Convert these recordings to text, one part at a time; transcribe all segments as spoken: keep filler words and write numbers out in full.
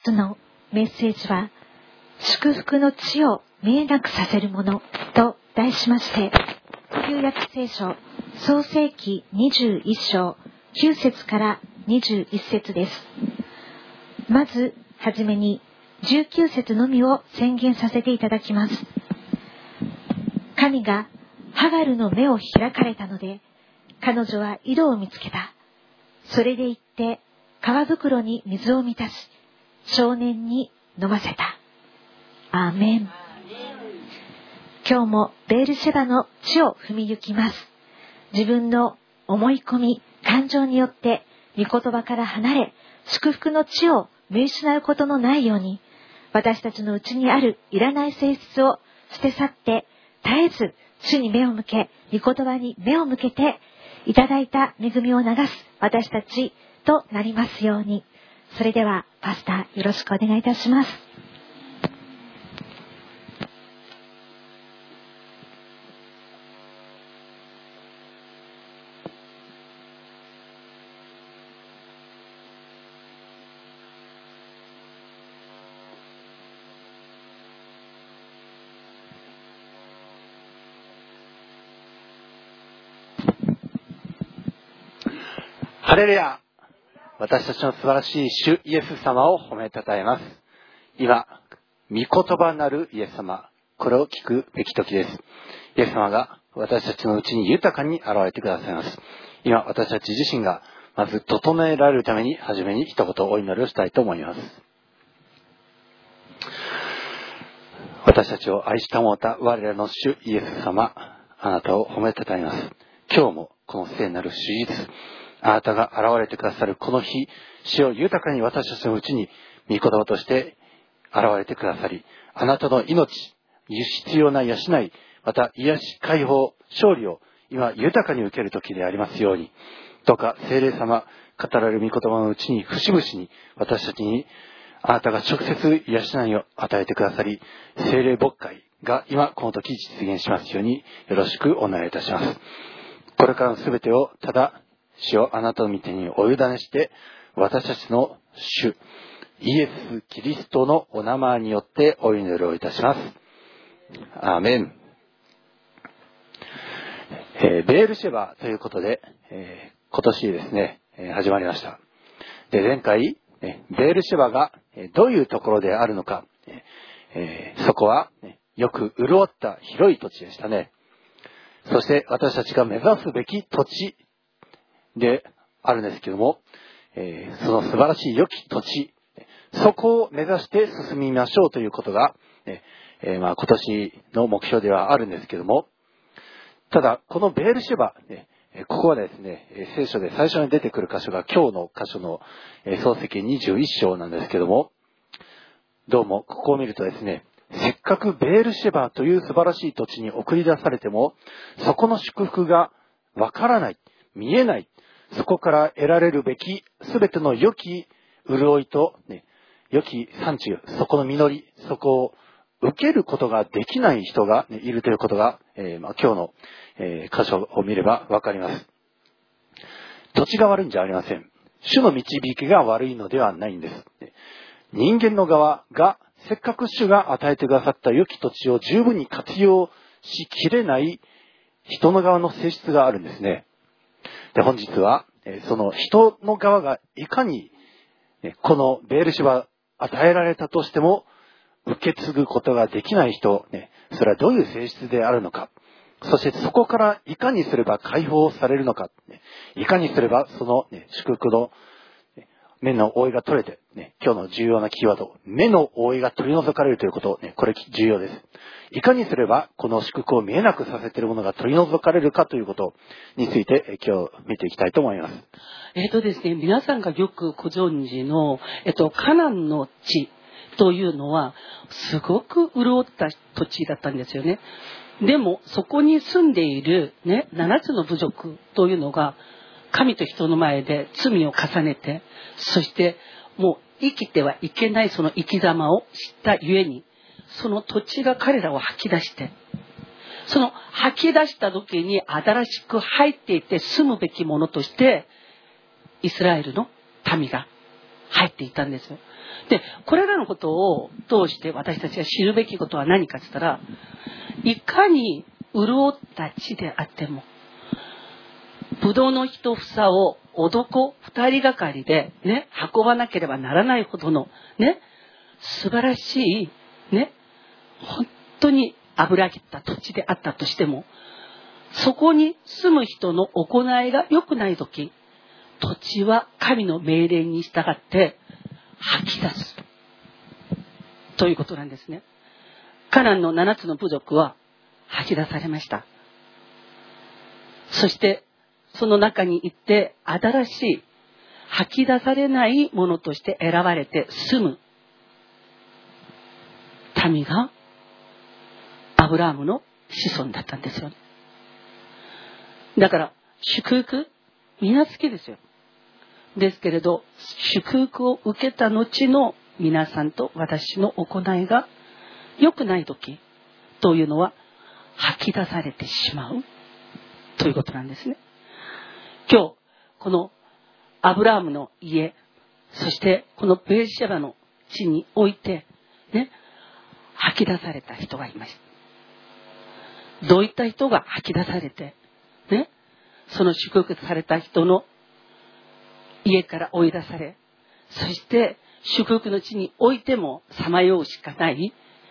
日のメッセージは、祝福の地を見えなくさせるものと題しまして、旧約聖書創世記にじゅういっ章きゅう節からにじゅういち節です。まずはじめにじゅうきゅう節のみを宣言させていただきます。神がハガルの目を開かれたので、彼女は井戸を見つけた。それで行って川袋に水を満たし、少年に飲ませた。アーメン。今日もベールシェバの地を踏み行きます。自分の思い込み、感情によって御言葉から離れ、祝福の地を見失うことのないように、私たちのうちにあるいらない性質を捨て去って、絶えず主に目を向け、御言葉に目を向けて、いただいた恵みを流す私たちとなりますように。それではパスタよろしくお願いいたします。 ハレルヤ。私たちの素晴らしい主イエス様を褒めたたえます。今、御言葉なるイエス様、これを聞くべき時です。イエス様が私たちのうちに豊かに現れてくださいます。今、私たち自身がまず整えられるために、初めに一言お祈りをしたいと思います。私たちを愛したもうた我らの主イエス様、あなたを褒めたたえます。今日もこの聖なる史実、あなたが現れてくださるこの日、主を豊かに私たちのうちに御言葉として現れてくださり、あなたの命、必要な養い、また癒し、解放、勝利を今豊かに受ける時でありますように、どうか聖霊様、語られる御言葉のうちに節々に私たちにあなたが直接養いを与えてくださり、聖霊牧会が今この時実現しますようによろしくお願いいたします。これからのすべてをただ主をあなたの御手にお委ねして、私たちの主イエス・キリストのお名前によってお祈りをいたします。アーメン。えー、ベールシェバということで、えー、今年ですね、えー、始まりました。で、前回、えー、ベールシェバがどういうところであるのか、えー、そこは、ね、よく潤った広い土地でしたね。そして私たちが目指すべき土地であるんですけども、えー、その素晴らしい良き土地、そこを目指して進みましょうということが、えーまあ、今年の目標ではあるんですけども、ただこのベールシェバ、ね、ここはですね、聖書で最初に出てくる箇所が今日の箇所の創世記にじゅういっ章なんですけども、どうもここを見るとですね、せっかくベールシェバという素晴らしい土地に送り出されても、そこの祝福がわからない、見えない、そこから得られるべきすべての良き潤いと、ね、良き産地、そこの実り、そこを受けることができない人が、ね、いるということが、えーまあ、今日の、えー、箇所を見ればわかります。土地が悪いんじゃありません。主の導きが悪いのではないんです。人間の側がせっかく主が与えてくださった良き土地を十分に活用しきれない人の側の性質があるんですね。で、本日はその人の側がいかにこのベールシェバ与えられたとしても受け継ぐことができない人、それはどういう性質であるのか、そしてそこからいかにすれば解放されるのか、いかにすればその祝福の目の覆いが取れて、ね、今日の重要なキーワード、目の覆いが取り除かれるということ、ね、これ重要です。いかにすればこの祝福を見えなくさせているものが取り除かれるかということについて今日見ていきたいと思います。 えっとですね、皆さんがよくご存知の、えっと、カナンの地というのはすごく潤った土地だったんですよね。でもそこに住んでいる、ね、ななつの部族というのが神と人の前で罪を重ねて、そしてもう生きてはいけないその生き様を知ったゆえに、その土地が彼らを吐き出して、その吐き出した時に新しく入っていて住むべきものとしてイスラエルの民が入っていたんですよ。 で、これらのことを通して私たちが知るべきことは何かって言ったら、いかに潤った地であっても、ブドウの一房を男二人がかりでね、運ばなければならないほどのね、素晴らしいね、本当に油切った土地であったとしても、そこに住む人の行いが良くないとき、土地は神の命令に従って吐き出すということなんですね。カナンの七つの部族は吐き出されました。そしてその中に行って新しい吐き出されないものとして選ばれて住む民がアブラハムの子孫だったんですよね。だから祝福皆好きですよ。ですけれど祝福を受けた後の皆さんと私の行いが良くない時というのは吐き出されてしまうということなんですね。今日このアブラハムの家、そしてこのベーシェバの地においてね、吐き出された人がいました。どういった人が吐き出されてね、その祝福された人の家から追い出され、そして祝福の地においてもさまようしかない、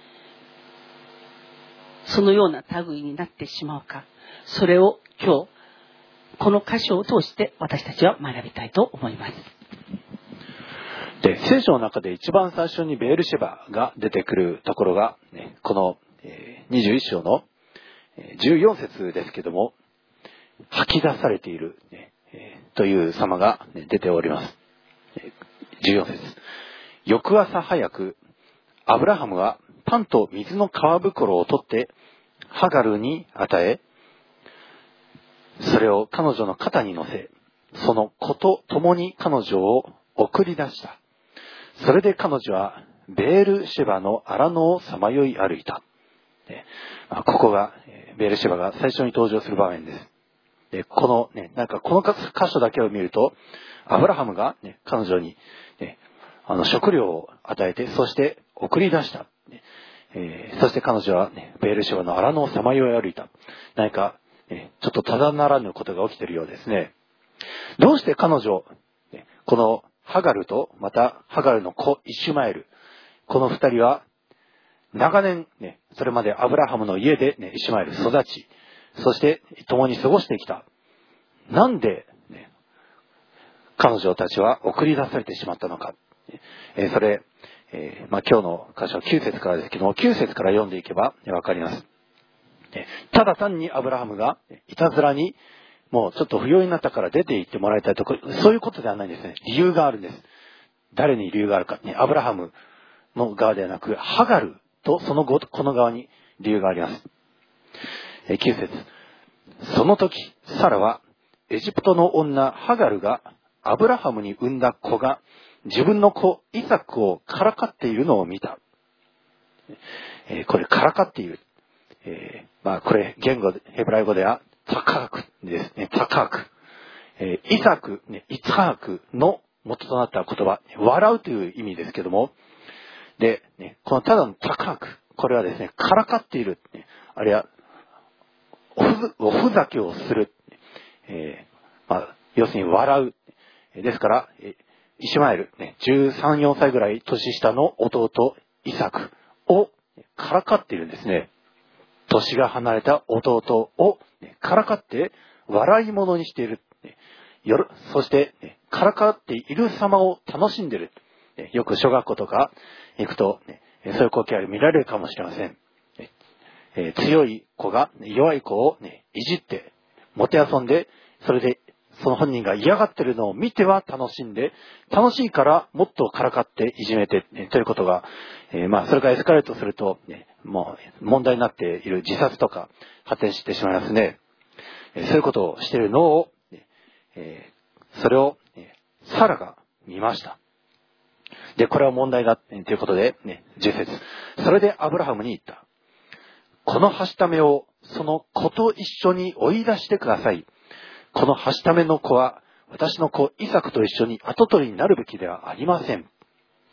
そのような類になってしまうか、それを今日この箇所を通して私たちは学びたいと思います。 で、聖書の中で一番最初にベールシェバが出てくるところが、ね、このにじゅういっ章のじゅうよん節ですけども、吐き出されている、ね、という様が出ております。じゅうよん節。翌朝早く、アブラハムはパンと水の皮袋を取ってハガルに与え、それを彼女の肩に乗せ、その子と共に彼女を送り出した。それで彼女はベールシェバの荒野をさまよい歩いた。ここがベールシェバが最初に登場する場面です。で、このね、なんかこの箇所だけを見ると、アブラハムが、ね、彼女に、ね、あの食料を与えて、そして送り出した。ねえー、そして彼女は、ね、ベールシェバの荒野をさまよい歩いた。何か、ね、ちょっとただならぬことが起きているようですね。どうして彼女、ね、このハガルとまたハガルの子イシュマエル、この二人は長年、ね、それまでアブラハムの家で、ね、イシュマエル育ち、そして共に過ごしてきた。なんで、ね、彼女たちは送り出されてしまったのか。えー、それ、えーまあ、今日の箇所はきゅう節からですけども、きゅう節から読んでいけばわかります。ただ単にアブラハムがいたずらにもうちょっと不要になったから出て行ってもらいたいとか、そういうことではないんですね。理由があるんです。誰に理由があるか、ね、アブラハムの側ではなく、ハガルとその後この側に理由があります。きゅう節。その時サラはエジプトの女ハガルがアブラハムに産んだ子が自分の子イサクをからかっているのを見た。えー、これからかっている。えー、まあこれ言語ヘブライ語では高くですね。高く。えー、イサク、ね、イツハークの元となった言葉、笑うという意味ですけども、で、ね、このただの高く、これはですね、からかっている、ね、あるいはおふ、おふざけをする、えーまあ、要するに笑う。ですから、イシュマエル、ね、じゅうさん、よんさいぐらい年下の弟イサクをからかっているんですね。年が離れた弟をからかって笑い物にしている。そして、からかっている様を楽しんでいる。よく小学校とか行くと、そういう光景が見られるかもしれません。強い子が弱い子をいじって、もてあそんで、それでその本人が嫌がっているのを見ては楽しんで、楽しいからもっとからかっていじめて、ね、ということが、えー、まあそれがエスカレートすると、ね、もう問題になっている自殺とか発展してしまいますね。えー、そういうことをしているのを、えー、それを、えー、サラが見ました。で、これは問題だということで、ね、じゅう節。それでアブラハムに言った。このはしためをその子と一緒に追い出してください。このはしための子は私の子イサクと一緒に跡取りになるべきではありません。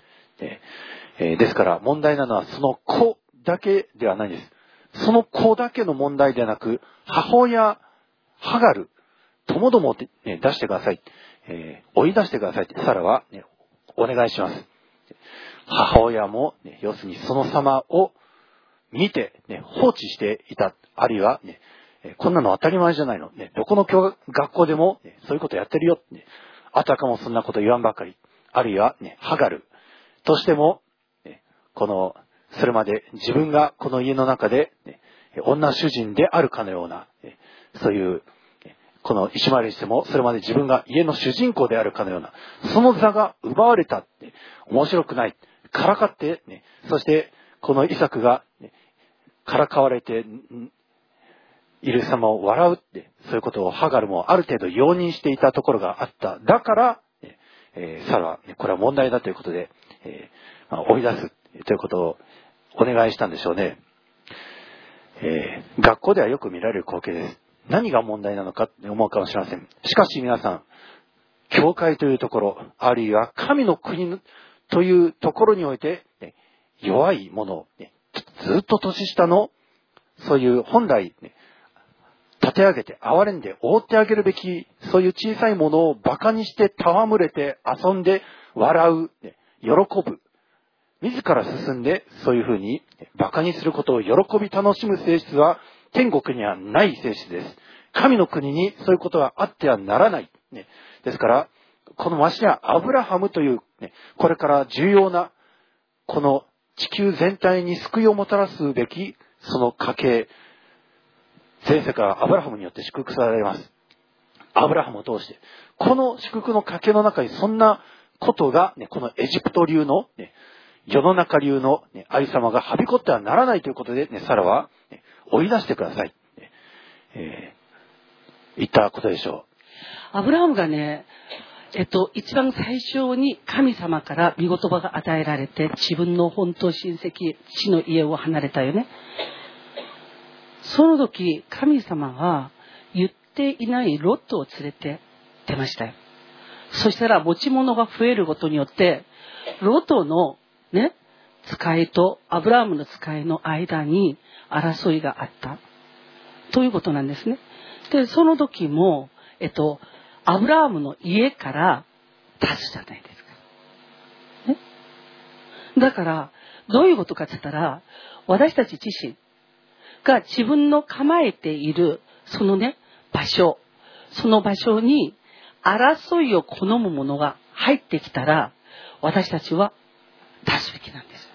えー、ですから問題なのはその子だけではないんです。その子だけの問題ではなく、母親、ハガル、ともども、ね、出してください、えー、追い出してくださいってサラは、ね、お願いします。母親も、ね、要するにその様を見て、ね、放置していた。あるいは、ね、こんなの当たり前じゃないの。ね、どこの教学校でも、ね、そういうことやってるよ。ね、あたかもそんなこと言わんばかり。あるいは、ね、ハガルとしても、ね、この、それまで自分がこの家の中で、ね、女主人であるかのような、ね、そういう、この石回りにしても、それまで自分が家の主人公であるかのような、その座が奪われたって、面白くない。からかって、ね、そして、このイサクが、ね、からかわれている様を笑うって、そういうことをハガルもある程度容認していたところがあった。だから、えー、サラは、これは問題だということで、えーまあ、追い出すということをお願いしたんでしょうね。えー、学校ではよく見られる光景です。何が問題なのかって思うかもしれません。しかし皆さん、教会というところ、あるいは神の国というところにおいて、ね、弱いものを、ね、ずっと年下の、そういう本来、ね、立て上げて、憐れんで、覆ってあげるべき、そういう小さいものを馬鹿にして、戯れて、遊んで、笑う、ね、喜ぶ。自ら進んで、そういうふうに、馬鹿にすることを喜び楽しむ性質は、天国にはない性質です。神の国にそういうことはあってはならない。ね、ですから、このましてやアブラハムという、ね、これから重要な、この地球全体に救いをもたらすべき、その家系、全世界はアブラハムによって祝福されます。アブラハムを通して。この祝福の家系の中にそんなことが、ね、このエジプト流の、ね、世の中流の、ね、ありさまがはびこってはならないということで、ね、サラは、ね、追い出してください。ねえー、言ったことでしょう。アブラハムがね、えっと、一番最初に神様から御言葉が与えられて、自分の本当親戚、父の家を離れたよね。その時、神様は言っていないロットを連れて出ましたよ。そしたら持ち物が増えることによって、ロトのね、使いとアブラハムの使いの間に争いがあった。ということなんですね。で、その時も、えっと、アブラハムの家から出すじゃないですか。ね。だから、どういうことかって言ったら、私たち自身が自分の構えている、そのね、場所、その場所に争いを好むものが入ってきたら、私たちは出すべきなんですよ。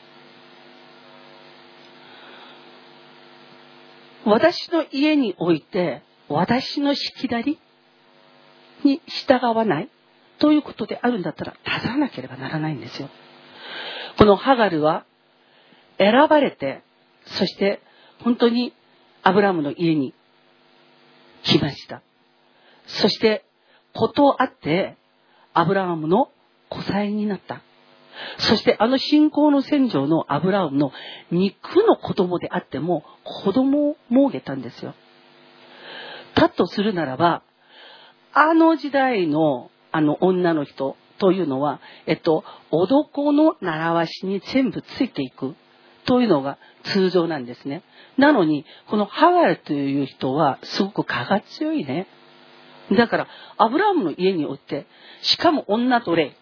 私の家において、私のしきたりに従わないということであるんだったら、出さなければならないんですよ。このハガルは選ばれて、そして本当にアブラムの家に来ました。そしてことあってアブラハムの子妻になった。そしてあの信仰の先祖のアブラハムの肉の子供であっても子供を設けたんですよ。だとするならば、あの時代のあの女の人というのは、えっと、男の習わしに全部ついていくというのが通常なんですね。なのに、このハガルという人はすごく我が強いね。だから、アブラハムの家において、しかも女奴隷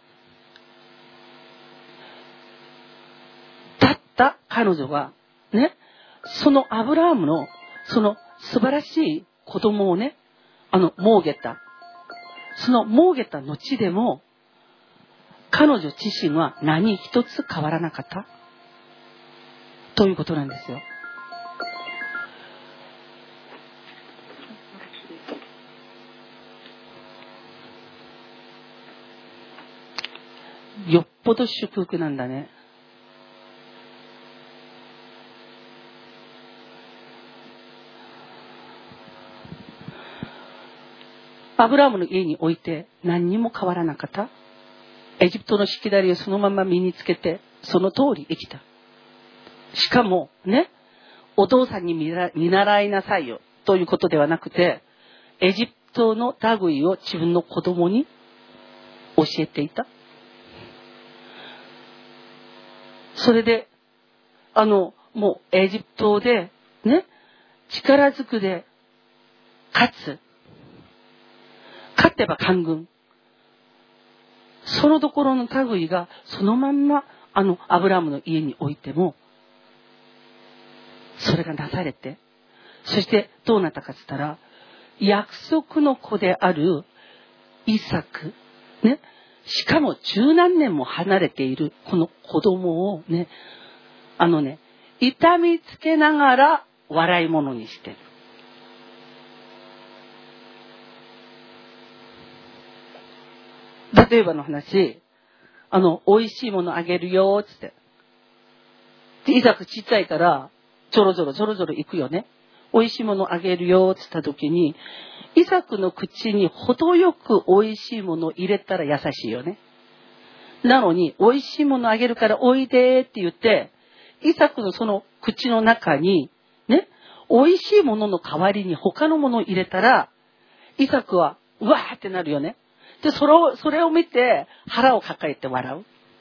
だった彼女は、ね、そのアブラハムの、その素晴らしい子供をね、あの、設けた。その設けた後でも、彼女自身は何一つ変わらなかった。ということなんですよ。よっぽど祝福なんだね。アブラハムの家において何にも変わらなかった。エジプトのしきたりをそのまま身につけて、その通り生きた。しかもね、お父さんに見習いなさいよということではなくて、エジプトの類を自分の子供に教えていた。 それで、あの、もうエジプトで、ね、力ずくで勝つ。勝てば官軍。そのところの類がそのまんま、あの、アブラムの家においても、それがなされて、そしてどうなったかって言ったら、約束の子であるイサク、ね、しかも十何年も離れているこの子供をね、あのね、痛みつけながら笑い物にしてる。例えばの話、あの、美味しいものあげるよ、つって。で、イサクちっちゃいから、ちょろちょろちょろちょろ行くよね。美味しいものあげるよ、つった時に、イサクの口に程よく美味しいものを入れたら優しいよね。なのに、美味しいものあげるからおいでって言って、イサクのその口の中に、ね、美味しいものの代わりに他のものを入れたら、イサクは、うわーってなるよね。で、それを、それを見て腹を抱えて笑う。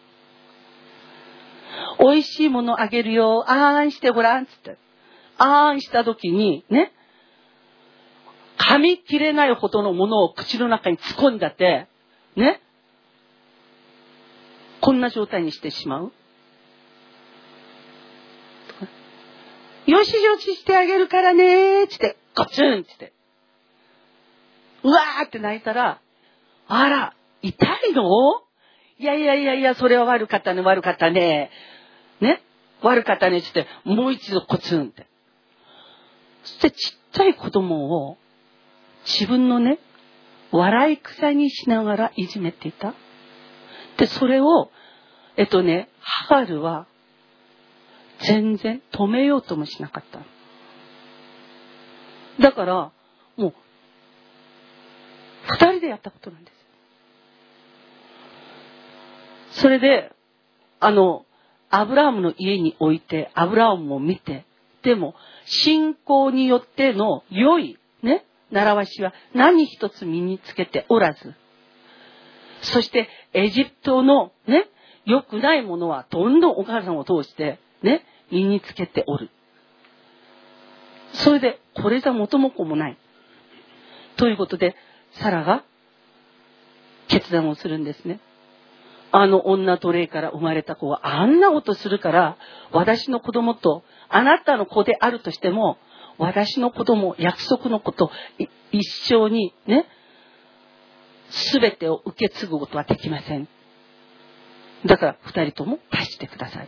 美味しいものあげるよ、あーんしてごらん、つって。あーんした時に、ね、噛み切れないほどのものを口の中に突っ込んだって、ね、こんな状態にしてしまう。よしよししてあげるからねー、つって、ゴツンって。うわーって泣いたら、あら、痛いの？いやいやいやいや、それは悪かったね、悪かったね。ね、悪かったね、つって、もう一度コツンって。そしてちっちゃい子供を自分のね、笑い草にしながらいじめていた。で、それを、えっとね、ハガルは全然止めようともしなかった。だから、もう、二人でやったことなんです。それで、あの、アブラハムの家に置いて、アブラハムも見て、でも、信仰によっての良い、ね、習わしは何一つ身につけておらず、そして、エジプトのね、良くないものはどんどんお母さんを通して、ね、身につけておる。それで、これじゃ元も子もない。ということで、サラが決断をするんですね。あの女奴隷から生まれた子はあんなことするから、私の子供と、あなたの子であるとしても、私の子供、約束の子と一生にね、すべてを受け継ぐことはできません。だから二人とも出してください。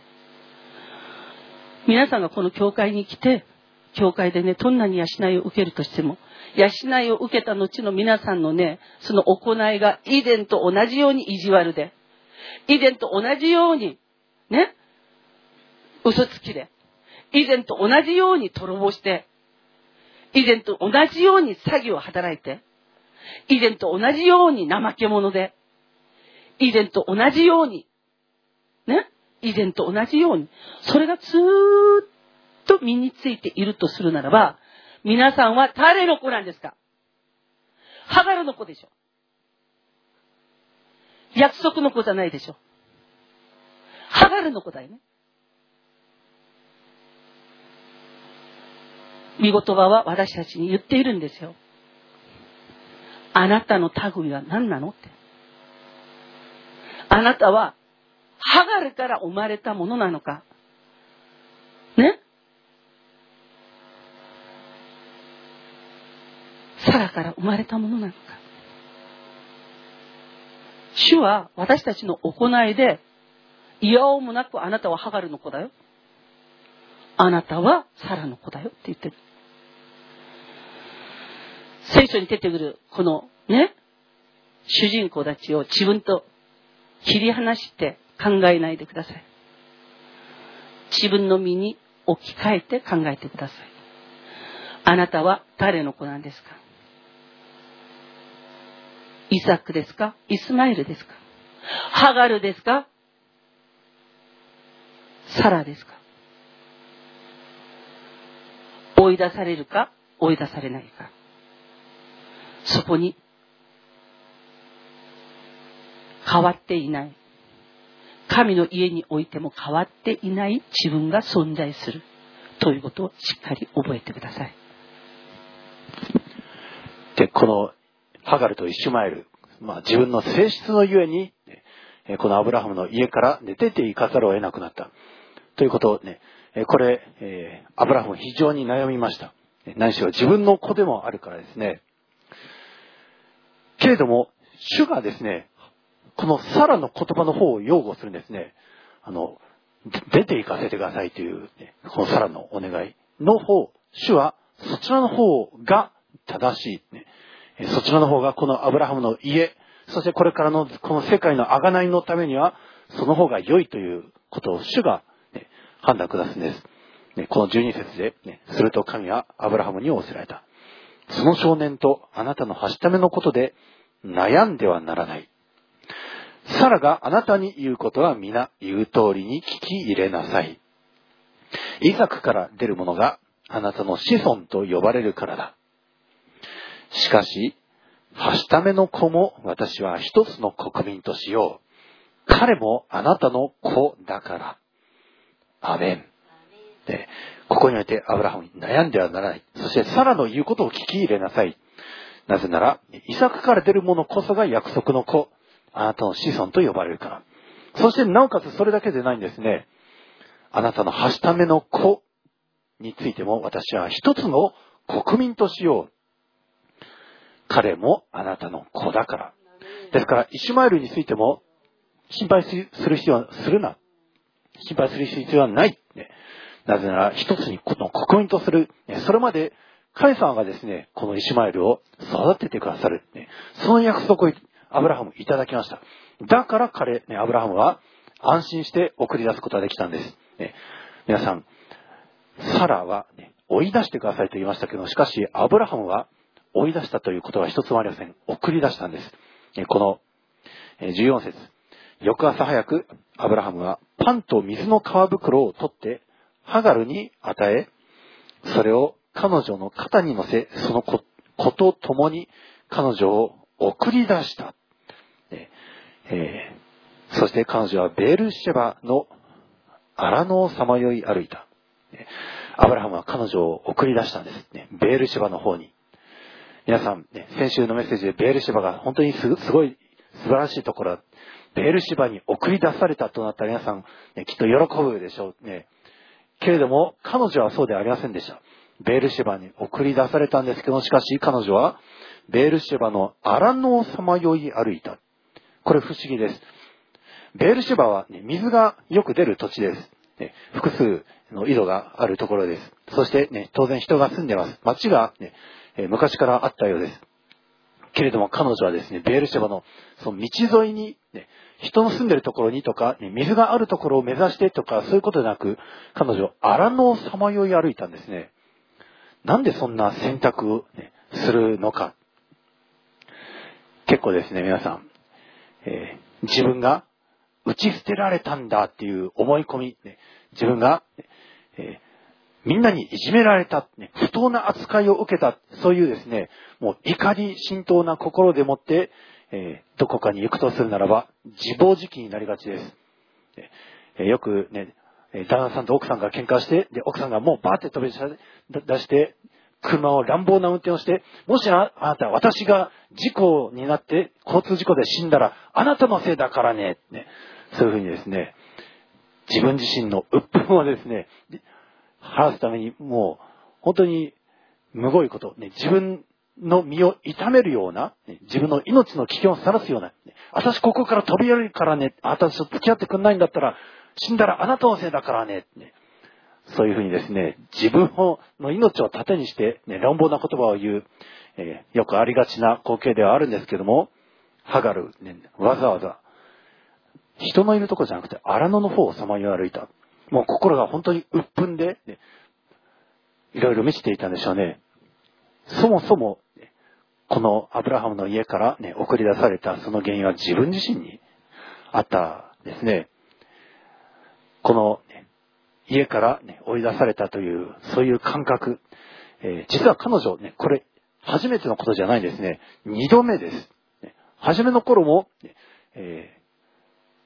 皆さんがこの教会に来て、教会でね、どんなに養いを受けるとしても、養いを受けた後の皆さんのね、その行いが以前と同じように意地悪で、以前と同じように、ね、嘘つきで、以前と同じように泥棒して、以前と同じように詐欺を働いて、以前と同じように怠け者で、以前と同じように、ね、以前と同じように、それがずーっと身についているとするならば、皆さんは誰の子なんですか？ハガルの子でしょ。約束の子じゃないでしょ。ハガルの子だよね。御言葉は私たちに言っているんですよ。あなたの類は何なのって。あなたはハガルから生まれたものなのか。ね？サラから生まれたものなのか。主は私たちの行いで、いやおうもなくあなたはハガルの子だよ。あなたはサラの子だよって言ってる。聖書に出てくるこのね、主人公たちを自分と切り離して考えないでください。自分の身に置き換えて考えてください。あなたは誰の子なんですか？イサクですか？イスマイルですか？ハガルですか？サラですか？追い出されるか追い出されないか。そこに変わっていない、 神の家においても変わっていない自分が存在するということをしっかり覚えてください。 で、このハガルとイシュマエル、まあ、自分の性質のゆえに、このアブラハムの家から出て行かざるを得なくなったということをね、これ、えー、アブラハム非常に悩みました。何しろ自分の子でもあるからですね。けれども、主がですね、このサラの言葉の方を擁護するんですね。あの、出て行かせてくださいという、ね、このサラのお願いの方、主はそちらの方が正しい、ね。そちらの方がこのアブラハムの家、そしてこれからのこの世界の贖いのためには、その方が良いということを主が、ね、判断下すんです。ね、このじゅうに節で、ね、すると神はアブラハムに仰せられた。その少年とあなたのはしためのことで悩んではならない。サラがあなたに言うことは皆言う通りに聞き入れなさい。イサクから出るものがあなたの子孫と呼ばれるからだ。しかし、はしための子も私は一つの国民としよう。彼もあなたの子だから。アメン。で、ここにおいてアブラハムに悩んではならない。そしてサラの言うことを聞き入れなさい。なぜなら、イサクから出るものこそが約束の子。あなたの子孫と呼ばれるから。そしてなおかつそれだけでないんですね。あなたのはしための子についても私は一つの国民としよう。彼もあなたの子だから。ですから、イシュマエルについても心配する必要はするな。心配する必要はない。なぜなら一つにこの国民とする。それまで神様がですね、このイシュマエルを育ててくださる。その約束をアブラハムいただきました。だから彼、ね、アブラハムは安心して送り出すことができたんです。ね、皆さん、サラは、ね、追い出してくださいと言いましたけど、しかしアブラハムは追い出したということは一つもありません。送り出したんです。このじゅうよん節。翌朝早くアブラハムはパンと水の皮袋を取ってハガルに与え、それを彼女の肩に乗せ、その子と共に彼女を送り出した。えー、そして彼女はベールシェバの荒野をさまよい歩いた。アブラハムは彼女を送り出したんです。ベールシェバの方に。皆さん、ね、先週のメッセージでベールシェバが本当にすごい素晴らしいところだ。ベールシェバに送り出されたとなったら皆さん、ね、きっと喜ぶでしょうね。けれども、彼女はそうではありませんでした。ベールシェバに送り出されたんですけど、しかし彼女はベールシェバの荒野をさまよい歩いた。これ不思議です。ベールシェバは、ね、水がよく出る土地です。ね、複数の井戸があるところです。そして、ね、当然人が住んでいます。町が、ね、昔からあったようです。けれども彼女はですね、ベールシェバのその道沿いに、ね、人の住んでいるところにとか、ね、水があるところを目指してとか、そういうことでなく、彼女は荒野をさまよい歩いたんですね。なんでそんな選択を、ね、するのか。結構ですね、皆さん、えー、自分が打ち捨てられたんだっていう思い込み、ね、自分が、えーみんなにいじめられた、ね、不当な扱いを受けた、そういうですね、もう怒り心頭な心でもって、えー、どこかに行くとするならば、自暴自棄になりがちです。えー、よくね、旦那さんと奥さんが喧嘩して、で、奥さんがもうバーって飛び出して、車を乱暴な運転をして、もしあなた、私が事故になって、交通事故で死んだら、あなたのせいだからね、ね、そういうふうにですね、自分自身の鬱憤をですね、晴らすためにもう本当にむごいこと、ね、自分の身を痛めるような、ね、自分の命の危険をさらすような、ね、私ここから飛び降りるからね、私と付き合ってくんないんだったら死んだらあなたのせいだからね、ね、そういうふうにですね、自分の命を盾にして、ね、乱暴な言葉を言う、えー、よくありがちな光景ではあるんですけども、ハガル、ね、わざわざ人のいるところじゃなくて荒野の方をさまよい歩いた。もう心が本当に鬱憤で、ね、いろいろ満ちていたんでしょうね。そもそも、このアブラハムの家から、ね、送り出されたその原因は自分自身にあったですね。この、ね、家から、ね、追い出されたという、そういう感覚。えー、実は彼女、ね、これ、初めてのことじゃないんですね。二度目です。ね、初めの頃も、えー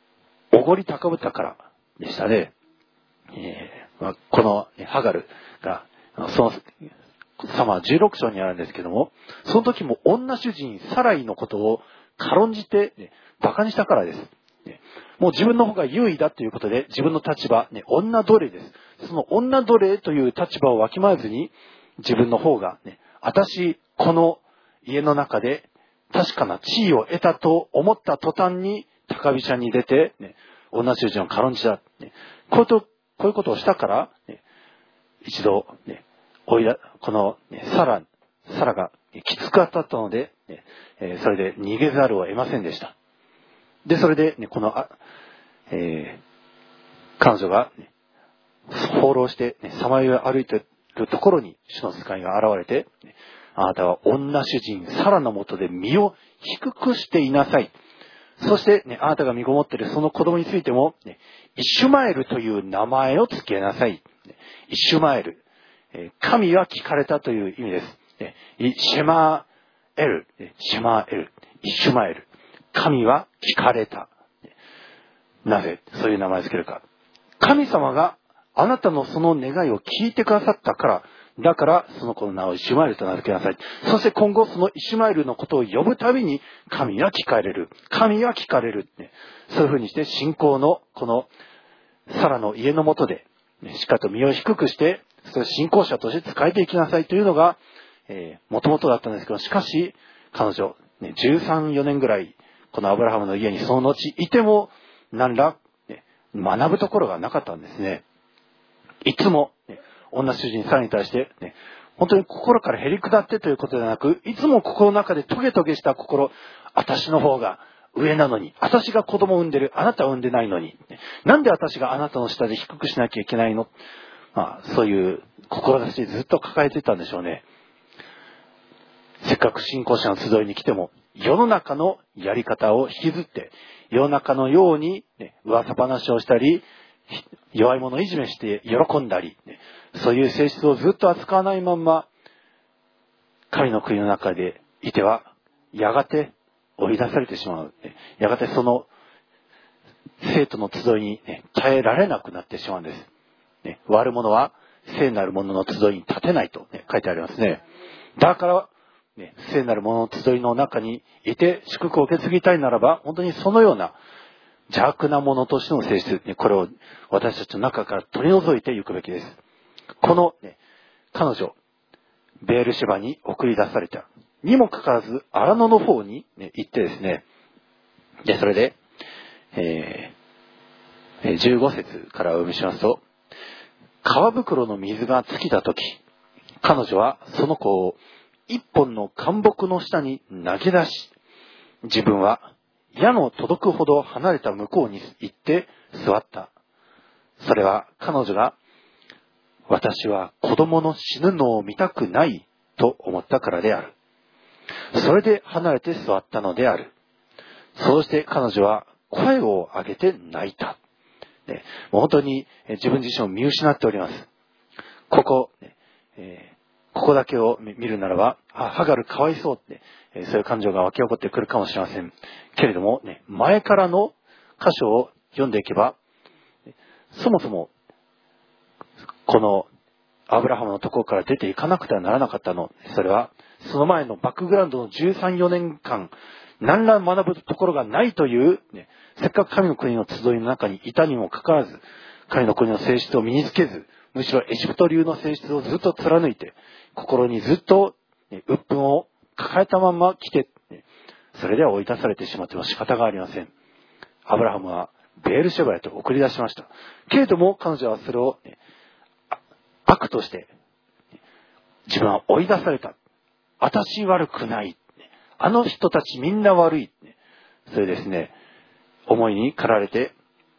おごり高ぶったからでしたね。えーまあ、この、ね、ハガルが、その、サマーじゅうろく章にあるんですけども、その時も女主人サライのことを軽んじて、ね、馬鹿にしたからです。ね、もう自分の方が優位だということで、自分の立場、ね、女奴隷です。その女奴隷という立場をわきまえずに、自分の方が、ね、私、この家の中で確かな地位を得たと思った途端に、高飛車に出て、ね、女主人を軽んじた。ね、こういうと、こういうことをしたから、ね、一度、ね、おいだ、この、ね、サラ、サラがきつく当たったので、ねえー、それで逃げざるを得ませんでした。で、それで、ね、この、あえー、彼女が、ね、放浪して、ね、さまよい歩いているところに主の使いが現れて、ね、あなたは女主人サラのもとで身を低くしていなさい。そして、ね、あなたが身ごもっているその子供についても、ね、イシュマエルという名前を付けなさい。イシュマエル。神は聞かれたという意味です。シェマエル。シェマエル。イシュマエル。神は聞かれた。なぜそういう名前を付けるか。神様があなたのその願いを聞いてくださったから、だからその子の名をイシュマエルと名付けなさい。そして今後そのイシュマエルのことを呼ぶたびに神は聞かれる。神は聞かれる。そういうふうにして信仰のこのサラの家の下でしっかりと身を低くして、それ信仰者として仕えていきなさいというのが、えー、元々だったんですけど、しかし彼女、ね、じゅうさん、よねんぐらいこのアブラハムの家にその後いても何ら、ね、学ぶところがなかったんですね。いつも、ね、女主人サラに対して、ね、本当に心からへり下ってということではなく、いつも心の中でトゲトゲした心、私の方が上なのに、私が子供を産んでる、あなたは産んでないのに、なんで私があなたの下で低くしなきゃいけないの、まあ、そういう志ずっと抱えていたんでしょうね。せっかく信仰者の集いに来ても、世の中のやり方を引きずって、世の中のように、ね、噂話をしたり、弱い者をいじめして喜んだり、ね、そういう性質をずっと扱わないまんま、神の国の中でいては、やがて追い出されてしまう。やがてその生徒の集いに、ね、耐えられなくなってしまうんです。ね、悪者は聖なる者の集いに立てないと、ね、書いてありますね。だから、ね、聖なる者の集いの中にいて祝福を受け継ぎたいならば、本当にそのような邪悪な者としての性質、ね、これを私たちの中から取り除いていくべきです。この、ね、彼女、ベールシェバに送り出された。にもかかわらず、荒野の方に、ね、行ってですね、で、それで、えー、じゅうご節からお読みしますと、川袋の水が尽きたとき、彼女はその子を一本の干木の下に投げ出し、自分は矢の届くほど離れた向こうに行って座った。それは彼女が、私は子供の死ぬのを見たくないと思ったからである。それで離れて座ったのである。そうして彼女は声を上げて泣いた。ね、もう本当に自分自身を見失っております。ここ、ねえー、ここだけを見るならば、あ、ハガルかわいそうって、えー、そういう感情が湧き起こってくるかもしれません。けれども、ね、前からの箇所を読んでいけば、そもそもこのアブラハムのところから出ていかなくてはならなかったの。それはその前のバックグラウンドのじゅうさん、よねんかん何ら学ぶところがないという、ね、せっかく神の国の集いの中にいたにもかかわらず、神の国の性質を身につけず、むしろエジプト流の性質をずっと貫いて、心にずっと、ね、鬱憤を抱えたまま来て、ね、それでは追い出されてしまっても仕方がありません。アブラハムはベールシェバへと送り出しました。けれども彼女はそれを、ね、悪として、自分は追い出された。私悪くない。あの人たちみんな悪い。それですね、思いに駆られて、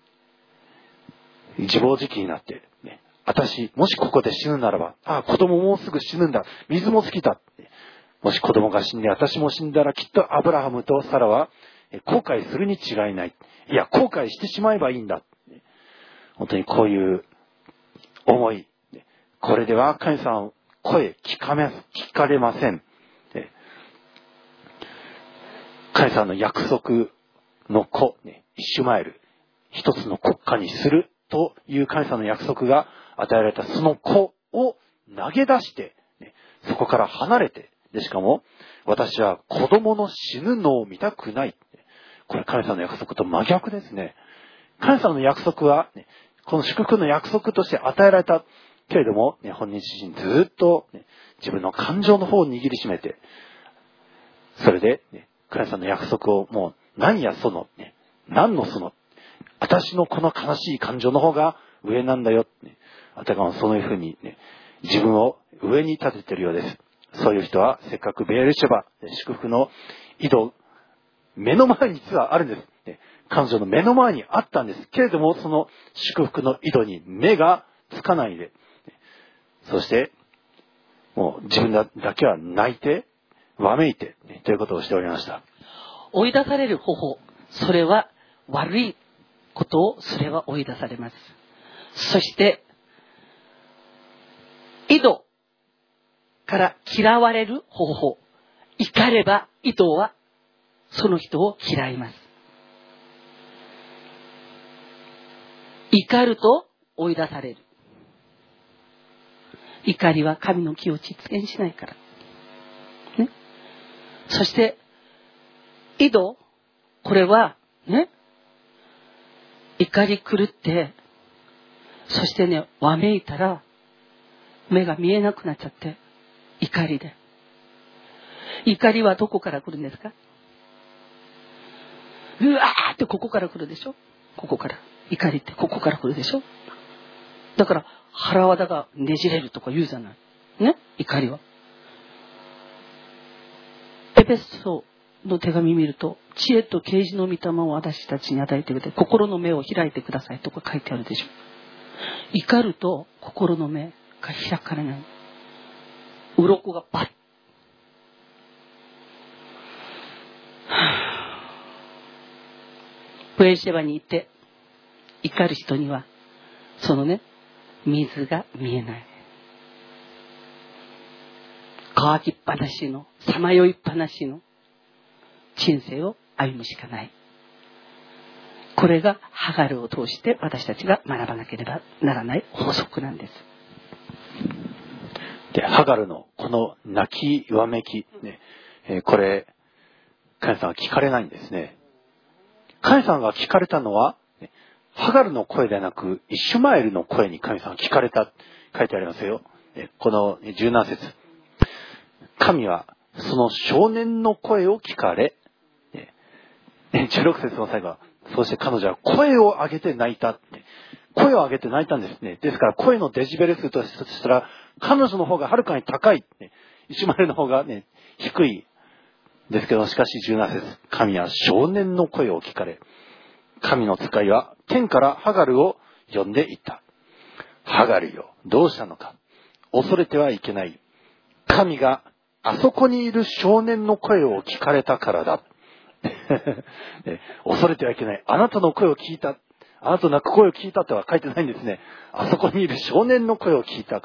自暴自棄になって、ね、私、もしここで死ぬならば、ああ、子供もうすぐ死ぬんだ。水も尽きた。もし子供が死んで私も死んだらきっとアブラハムとサラは後悔するに違いない。いや、後悔してしまえばいいんだ。本当にこういう思い。これでは神様の声聞かめ、聞かれません。神様の約束の子、ね、イシュマエル。 一つの国家にするという神様の約束が与えられたその子を投げ出して、ね、そこから離れて、でしかも私は子供の死ぬのを見たくない。これ神様の約束と真逆ですね。神様の約束は、ね、この祝福の約束として与えられたけれども、ね、本人自身ずっと、ね、自分の感情の方を握りしめて、それで、ね、神様の約束をもう何やその、ね、何のその、私のこの悲しい感情の方が上なんだよ、ね、あたかもそういうふうに、ね、自分を上に立てているようです。そういう人はせっかくベールシェバ、祝福の井戸、目の前に実はあるんです。彼女の目の前にあったんです。けれども、その祝福の井戸に目がつかないで、そして、もう自分だけは泣いて、わめいて、ということをしておりました。 追い出される方法、それは悪いことをすれば追い出されます。そして、井戸から嫌われる方法、怒れば井戸はその人を嫌います。怒ると追い出される。怒りは神の義を実現しないから。ね。そして、井戸、これは、ね、怒り狂って、そしてね、わめいたら、目が見えなくなっちゃって、怒りで。怒りはどこから来るんですか？うわーってここから来るでしょ？ここから。怒りってここから来るでしょ？だから腹技がねじれるとか言うじゃない。ね？怒りは。エペソの手紙見ると、知恵と啓示の御霊を私たちに与えてくれて、心の目を開いてくださいとか書いてあるでしょ。怒ると心の目が開かれない。鱗がバッ。ベールシェバに行って怒る人にはそのね、水が見えない。乾きっぱなしの、さまよいっぱなしの人生を歩むしかない。これがハガルを通して私たちが学ばなければならない法則なんです。 で、ハガルのこの泣きわめき、ね、えー、これ、神様は聞かれないんですね。神様が聞かれたのは、ハガルの声ではなく、イシュマエルの声に神様が聞かれた、書いてありますよ。このじゅうなな節。神はその少年の声を聞かれ、じゅうろく節の最後は、そして彼女は声を上げて泣いた。声を上げて泣いたんですね。ですから声のデシベル数としたら、彼女の方がはるかに高い。イシュマエルの方がね、低い。ですけど、しかしじゅうなな節。神は少年の声を聞かれ、神の使いは天からハガルを呼んでいった。ハガルよ、どうしたのか。恐れてはいけない。神があそこにいる少年の声を聞かれたからだ。恐れてはいけない。あなたの声を聞いた。あなたの泣く声を聞いたとは書いてないんですね。あそこにいる少年の声を聞いたから。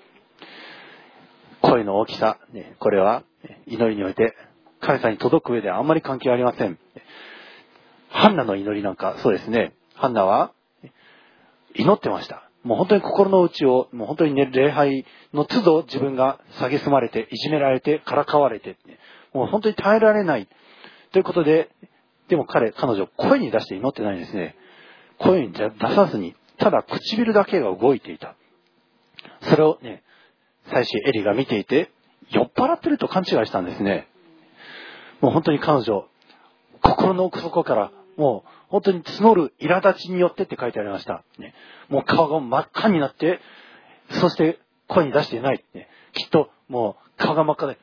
声の大きさ、ね、これは祈りにおいて神様に届く上ではあんまり関係ありません。ハンナの祈りなんかそうですね。ハンナは祈ってました。もう本当に心の内を、もう本当にね、礼拝の都度自分が蔑まれて、いじめられて、からかわれて、もう本当に耐えられない。ということで、でも彼、彼女、声に出して祈ってないんですね。声に出さずに、ただ唇だけが動いていた。それをね、祭司エリが見ていて、酔っ払ってると勘違いしたんですね。もう本当に彼女、心の奥底から、もう本当に募る苛立ちによってって書いてありました。ね、もう顔が真っ赤になって、そして声に出していない。ね、きっともう顔が真っ赤で、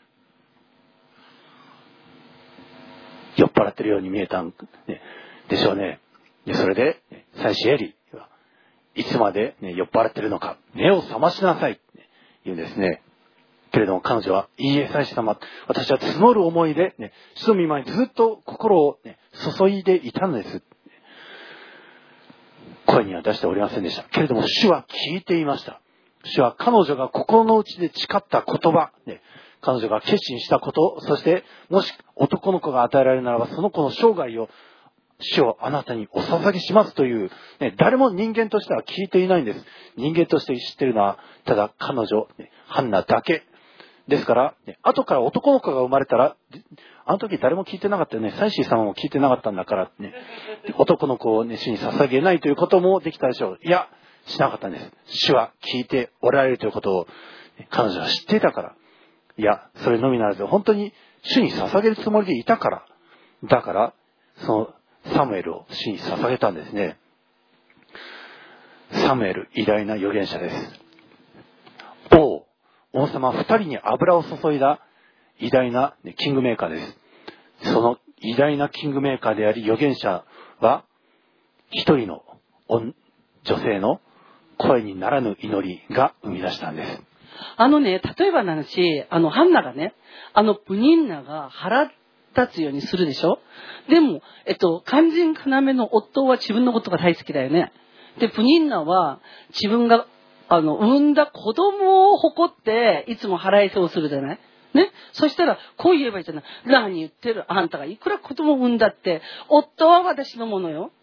酔っ払ってるように見えたん、ね、でしょうね。でそれで、祭司エリはいつまで、ね、酔っ払ってるのか、目を覚ましなさいって言うんですね。けれども彼女は、いいえ、祭司様、私は募る思いで、ね、主の御前にずっと心を、ね、注いでいたのです。声には出しておりませんでした。けれども主は聞いていました。主は彼女が心の内で誓った言葉、ね、彼女が決心したこと、そしてもし男の子が与えられるならばその子の生涯を主をあなたにお捧げしますという、ね、誰も人間としては聞いていないんです。人間として知っているのは、ただ彼女、ね、ハンナだけ。ですから、ね、後から男の子が生まれたら、あの時誰も聞いてなかったよね。祭司様も聞いてなかったんだからね。男の子を、ね、主に捧げないということもできたでしょう。いや、しなかったんです。主は聞いておられるということを、彼女は知っていたから。いや、それのみならず、本当に主に捧げるつもりでいたから。だから、そのサムエルを主に捧げたんですね。サムエル、偉大な預言者です。王、王様二人に油を注いだ偉大なキングメーカーです。その偉大なキングメーカーであり預言者は、一人の女性の声にならぬ祈りが生み出したんです。 あのね、例えばの話、あの、ハンナがね、あの、プニンナが腹立つようにするでしょ。でも、えっと、肝心要の夫は自分のことが大好きだよね。で、プニンナは自分が、あの、産んだ子供を誇って、いつも腹いせをするじゃないね。そしたら、こう言えばいいじゃない。何言ってる。あんたがいくら子供を産んだって、夫は私のものよ。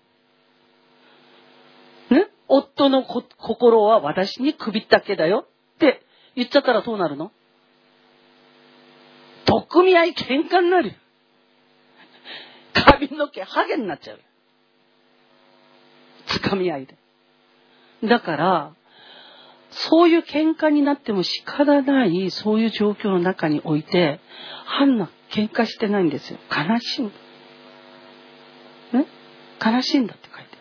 ね。夫のこ心は私に首ったけだよ。って言っちゃったらどうなるの？取っ組み合い喧嘩になるよ。髪の毛ハゲになっちゃうよ。つかみ合いで。だから、そういう喧嘩になっても仕方ない、そういう状況の中において、ハンナ喧嘩してないんですよ。悲しい。ね？悲しいんだって書いてある。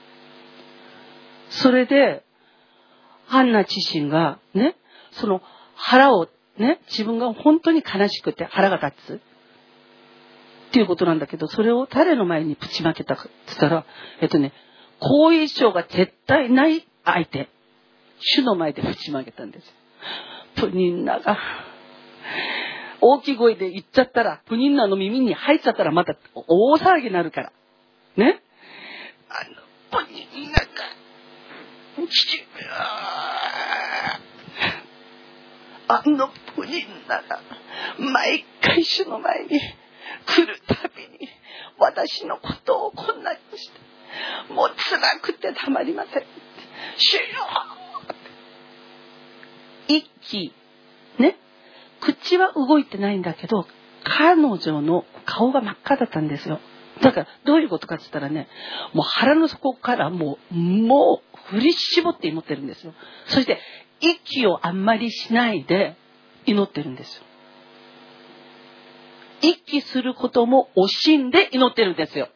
それで、ハンナ自身が、ね、その腹を、ね、自分が本当に悲しくて腹が立つ。っていうことなんだけど、それを誰の前にぶちまけたかって言ったら、えっとね、後遺症が絶対ない相手、主の前でぶちまけたんです。プニンナが、大きい声で言っちゃったら、プニンナの耳に入っちゃったらまた大騒ぎになるから。ね。あの、プニンナが、父あのプニンナが、毎回主の前に、来るたびに私のことをこんなにして、もう辛くてたまりません。主よ一気ね、口は動いてないんだけど、彼女の顔が真っ赤だったんですよ。だからどういうことかって言ったらね、もう腹の底からもうもう振り絞って祈ってるんですよ。そして息をあんまりしないで祈ってるんですよ。息することも惜しんで祈ってるんですよ。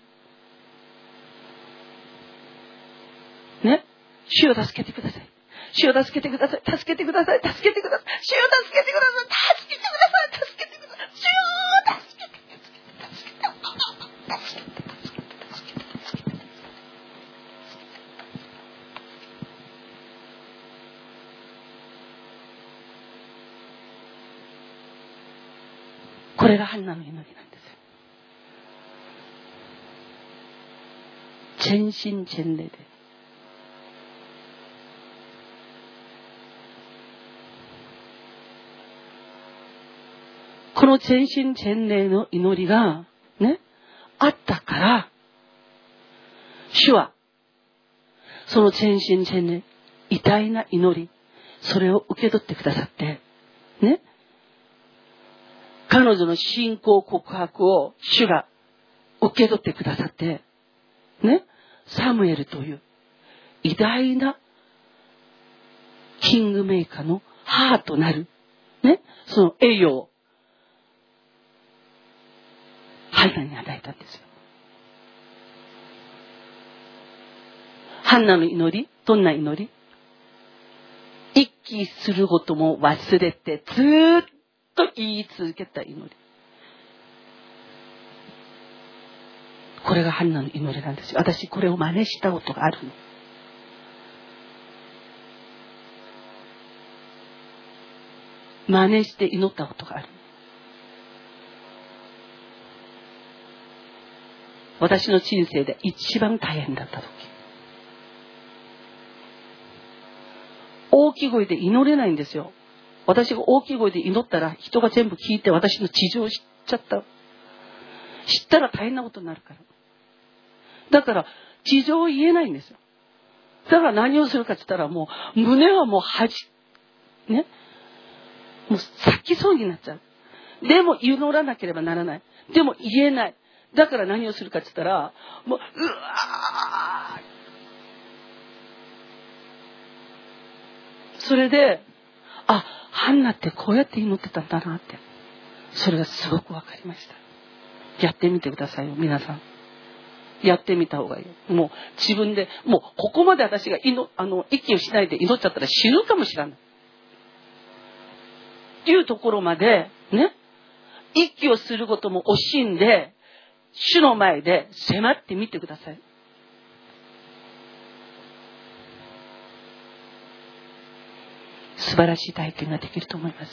ね。主を助けてください。主を助けてください。助けてください。助けてください。主を助けてください。助けてください。助けてください。主を助けてください。助けてください。助けてください。助けてください。これがハンナの祈りなんですよ。全身全霊で。この全身全霊の祈りがね、あったから、主はその全身全霊、偉大な祈り、それを受け取ってくださって、ね、彼女の信仰告白を主が受け取ってくださって、ね、サムエルという偉大なキングメーカーの母となる、ね、その栄誉をハンナに与えたんですよ。ハンナの祈り、どんな祈り？息することも忘れてずーっと言い続けた祈り。これがハンナの祈りなんですよ。私これを真似したことがあるの。真似して祈ったことがある。私の人生で一番大変だった時。大きい声で祈れないんですよ。私が大きい声で祈ったら人が全部聞いて私の事情を知っちゃった。知ったら大変なことになるから。 だから地上を言えないんですよ。だから何をするかって言ったら、もう胸はもうはじねもう咲きそうになっちゃう。でも祈らなければならない。でも言えない。だから何をするかって言ったら、もううわーそれで、あ、ハンナってこうやって祈ってたんだなって、それがすごくわかりました。やってみてくださいよ、皆さん。やってみた方がいい。もう自分で、もうここまで私が祈あの息をしないで祈っちゃったら死ぬかもしれない。いうところまでね、息をすることも惜しんで、主の前で迫ってみてください。素晴らしい体験ができると思います。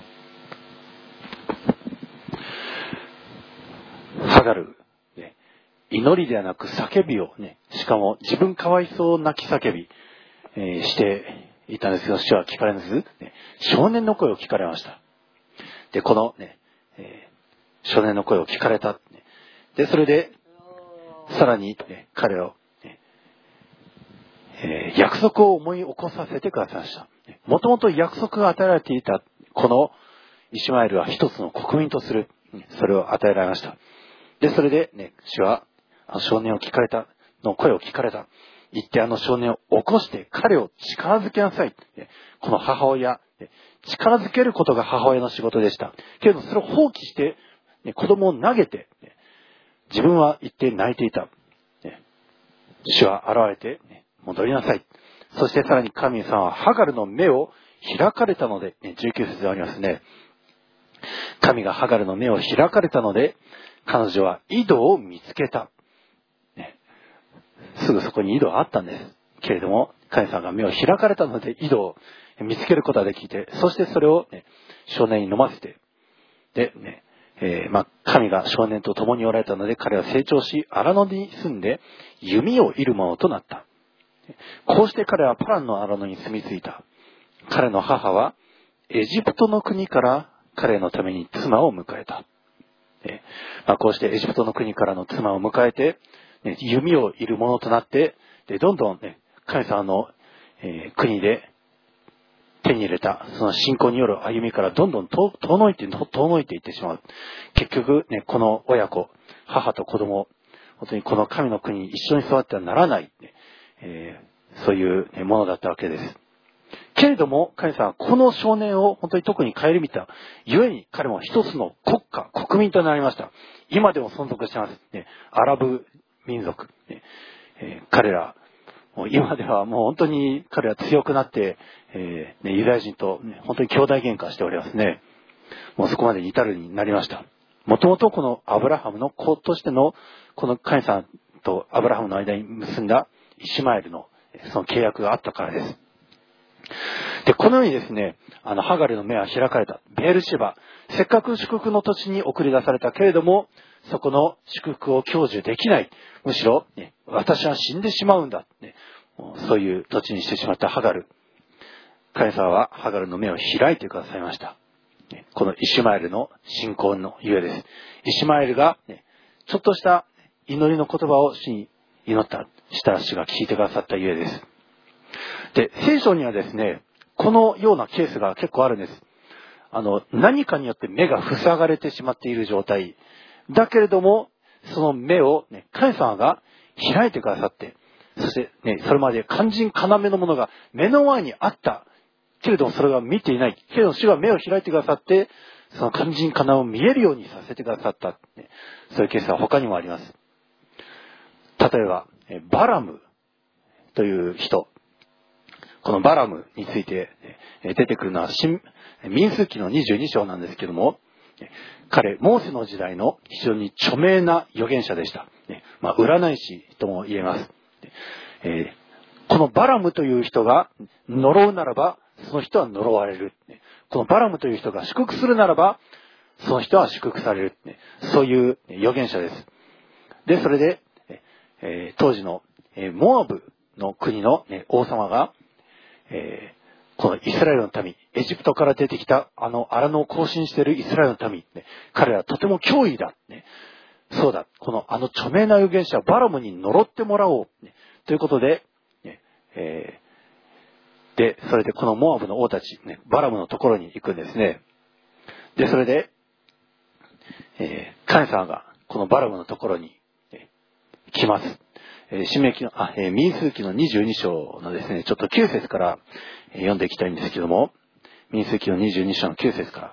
ハガル、ね、祈りではなく叫びをね、しかも自分かわいそう泣き叫び、えー、していたんですけど、主は聞かれず、ね、少年の声を聞かれました。で、このね、えー、少年の声を聞かれた。で、それで、さらに、ね、彼を、ねえー、約束を思い起こさせてくださいました。もともと約束が与えられていた、このイシュマエルは一つの国民とする、それを与えられました。で、それで、ね、主は、あの少年を聞かれた、の声を聞かれた。言ってあの少年を起こして彼を力づけなさい。この母親、力づけることが母親の仕事でした。けれどそれを放棄して、子供を投げて、自分は行って泣いていた。主は現れて、戻りなさい。そしてさらに神様はハガルの目を開かれたので、じゅうきゅう節でありますね。神がハガルの目を開かれたので、彼女は井戸を見つけた。すぐそこに井戸があったんです。けれども、神様が目を開かれたので井戸を見つけることができて、そしてそれを、ね、少年に飲ませて、で、ね、えー、まあ、神が少年と共におられたので、彼は成長し、荒野に住んで、弓を射る者となった。こうして彼はパランの荒野に住み着いた。彼の母は、エジプトの国から彼のために妻を迎えた。えーまあ、こうしてエジプトの国からの妻を迎えて、ね、弓を射る者となって、でどんどん、ね、神様の、えー、国で手に入れたその信仰による歩みからどんどん遠のいて遠のいていってしまう。結局、ね、この親子、母と子供、本当にこの神の国に一緒に育ってはならない、ねえー、そういう、ね、ものだったわけです。けれども神様はこの少年を本当に特に顧みたゆえに、彼も一つの国家国民となりました。今でも存続しています、ね、アラブ民族、ねえー、彼らもう今ではもう本当に彼ら強くなって、えーね、ユダヤ人と、ね、本当に兄弟喧嘩しておりますね。もうそこまでに至るになりました。もともとこのアブラハムの子としてのこの神様とアブラハムの間に結んだイシュマエルのその契約があったからです。で、このようにですね、あのハガルの目は開かれた。ベールシェバ、せっかく祝福の土地に送り出されたけれども、そこの祝福を享受できない。むしろ、ね、私は死んでしまうんだ、ね。そういう土地にしてしまったハガル。神様はハガルの目を開いてくださいました。このイシュマエルの信仰のゆえです。イシュマエルが、ね、ちょっとした祈りの言葉を主に祈った、したら主が聞いてくださったゆえです。で、聖書にはですね、このようなケースが結構あるんです。あの、何かによって目が塞がれてしまっている状態。だけれども、その目を、ね、神様が開いてくださって、そして、ね、それまで肝心要のものが目の前にあった。けれどもそれが見ていない。けれども主が目を開いてくださって、その肝心要を見えるようにさせてくださった。そういうケースは他にもあります。例えば、バラムという人。このバラムについて出てくるのは民数記のにじゅうに章なんですけども、彼、モーセの時代の非常に著名な預言者でした。まあ、占い師とも言えます。えー、このバラムという人が呪うならば、その人は呪われる。このバラムという人が祝福するならば、その人は祝福される。そういう預言者です。で、それで、えー、当時のモアブの国の王様が、えー、このイスラエルの民、エジプトから出てきたあの荒野を行進しているイスラエルの民、ね、彼らはとても脅威だ、ね。 そうだ、このあの著名な預言者バラムに呪ってもらおう、ね、ということで、ねえー、で、それでこのモアブの王たち、ね、バラムのところに行くんですね。で、それで、えー、神様がこのバラムのところに、えー、来ます。えー、新明記の、あ、えー、民数記のにじゅうに章のですね、ちょっときゅう節から、えー、読んでいきたいんですけども、民数記のにじゅうに章のきゅう節から。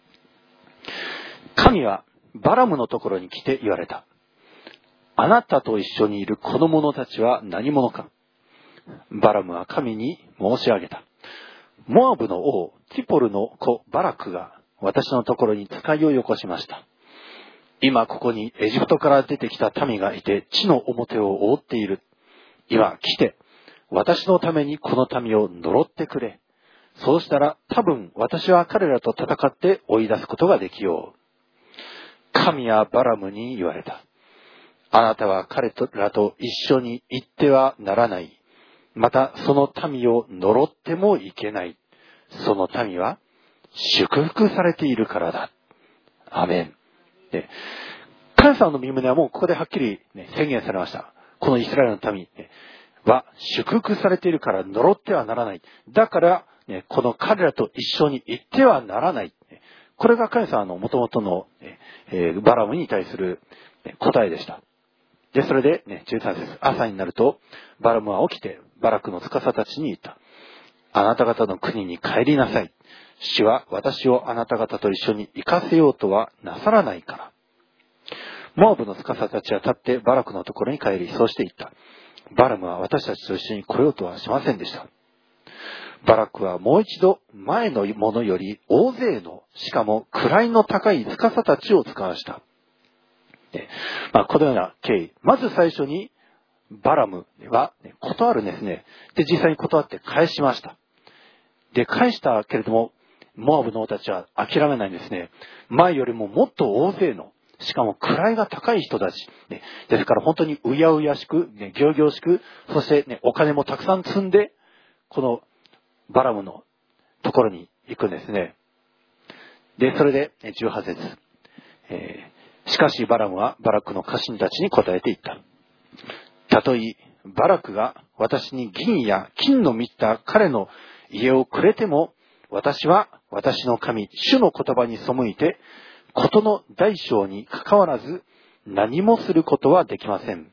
神はバラムのところに来て言われた。あなたと一緒にいる子供たちは何者か。バラムは神に申し上げた。モアブの王、ティポルの子バラクが私のところに使いをよこしました。今ここにエジプトから出てきた民がいて地の表を覆っている。今来て私のためにこの民を呪ってくれ。そうしたら多分私は彼らと戦って追い出すことができよう。神はバラムに言われた。あなたは彼らと一緒に行ってはならない。またその民を呪ってもいけない。その民は祝福されているからだ。アメン。で、神様の身旨はもうここではっきり、ね、宣言されました。このイスラエルの民は祝福されているから呪ってはならない。だから、ね、この彼らと一緒に行ってはならない。これが神様の元々の、えー、バラムに対する答えでした。で、それで、ね、じゅうさん節、朝になると、バラムは起きて、バラクの司たちに言った。あなた方の国に帰りなさい。主は私をあなた方と一緒に行かせようとはなさらないから。モアブの司たちは立ってバラクのところに帰り、そうして言った。バラムは私たちと一緒に来ようとはしませんでした。バラクはもう一度前のものより大勢の、しかも位の高い司たちを使わした。で、まあ、このような経緯。まず最初にバラムは断るんですね。で、実際に断って返しました。で、返したけれども、モアブの王たちは諦めないんですね。前よりももっと大勢の、しかも位が高い人たち。ね、ですから本当にうやうやしく、ね、仰々しく、そして、ね、お金もたくさん積んで、このバラムのところに行くんですね。で、それでじゅうはち節、えー、しかしバラムはバラクの家臣たちに答えて言った。たとえバラクが私に銀や金の満ちた彼の家をくれても、私は私の神、主の言葉に背いて、事の大小にかかわらず何もすることはできません。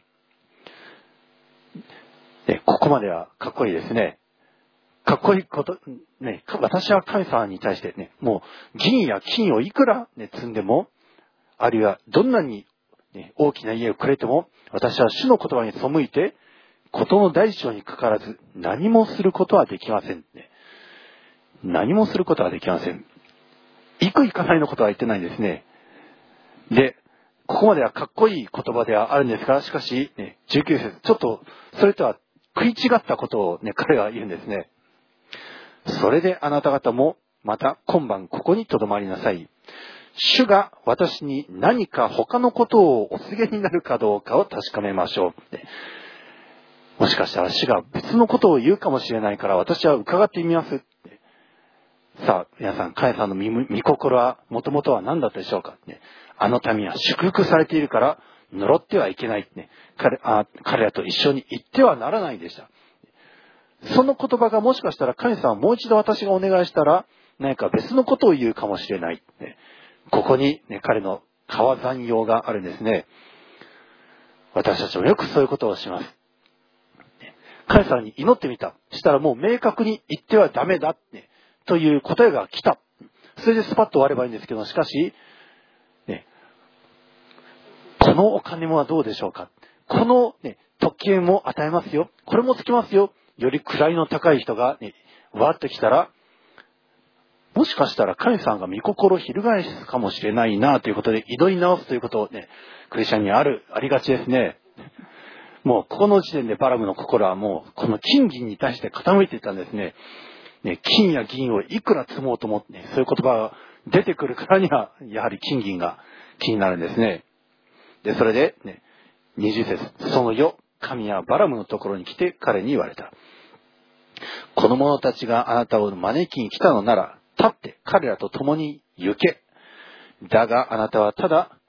で、ここまではかっこいいですね。かっこいいこと、ね、私は神様に対してね、もう銀や金をいくら、ね、積んでも、あるいはどんなに、ね、大きな家をくれても、私は主の言葉に背いて、事の大小にかかわらず何もすることはできません、ね。何もすることはできません。行く行かないのことは言ってないんですね。で、ここまではかっこいい言葉ではあるんですが、しかし、ね、じゅうきゅう節、ちょっとそれとは食い違ったことをね、彼は言うんですね。それであなた方もまた今晩ここに留まりなさい。主が私に何か他のことをお告げになるかどうかを確かめましょう。もしかしたら主が別のことを言うかもしれないから私は伺ってみます。さあ、皆さん、神様の見、見心はもともとは何だったでしょうか。あの民は祝福されているから呪ってはいけない。彼、あ、彼らと一緒に行ってはならないでした。その言葉がもしかしたら神様はもう一度私がお願いしたら何か別のことを言うかもしれない。ここに、ね、彼の川残用があるんですね。私たちもよくそういうことをします。神様に祈ってみた。したらもう明確に言ってはダメだ、ね、という答えが来た。それでスパッと終わればいいんですけど、しかし、ね、このお金もはどうでしょうか。この、ね、特権も与えますよ。これもつきますよ。より位の高い人が、ね、わーっと来たら、もしかしたら神様が御心を翻すかもしれないなということで祈り直すということをね、クリスチャンにある、ありがちですね。もうここの時点でバラムの心はもうこの金銀に対して傾いていたんですね。ね、金や銀をいくら積もうともって、ね、そういう言葉が出てくるからにはやはり金銀が気になるんですね。で、それで、ね、にじゅう節、その夜、神はバラムのところに来て彼に言われた。この者たちがあなたを招きに来たのなら、立って彼らと共に行け。だがあなたはただ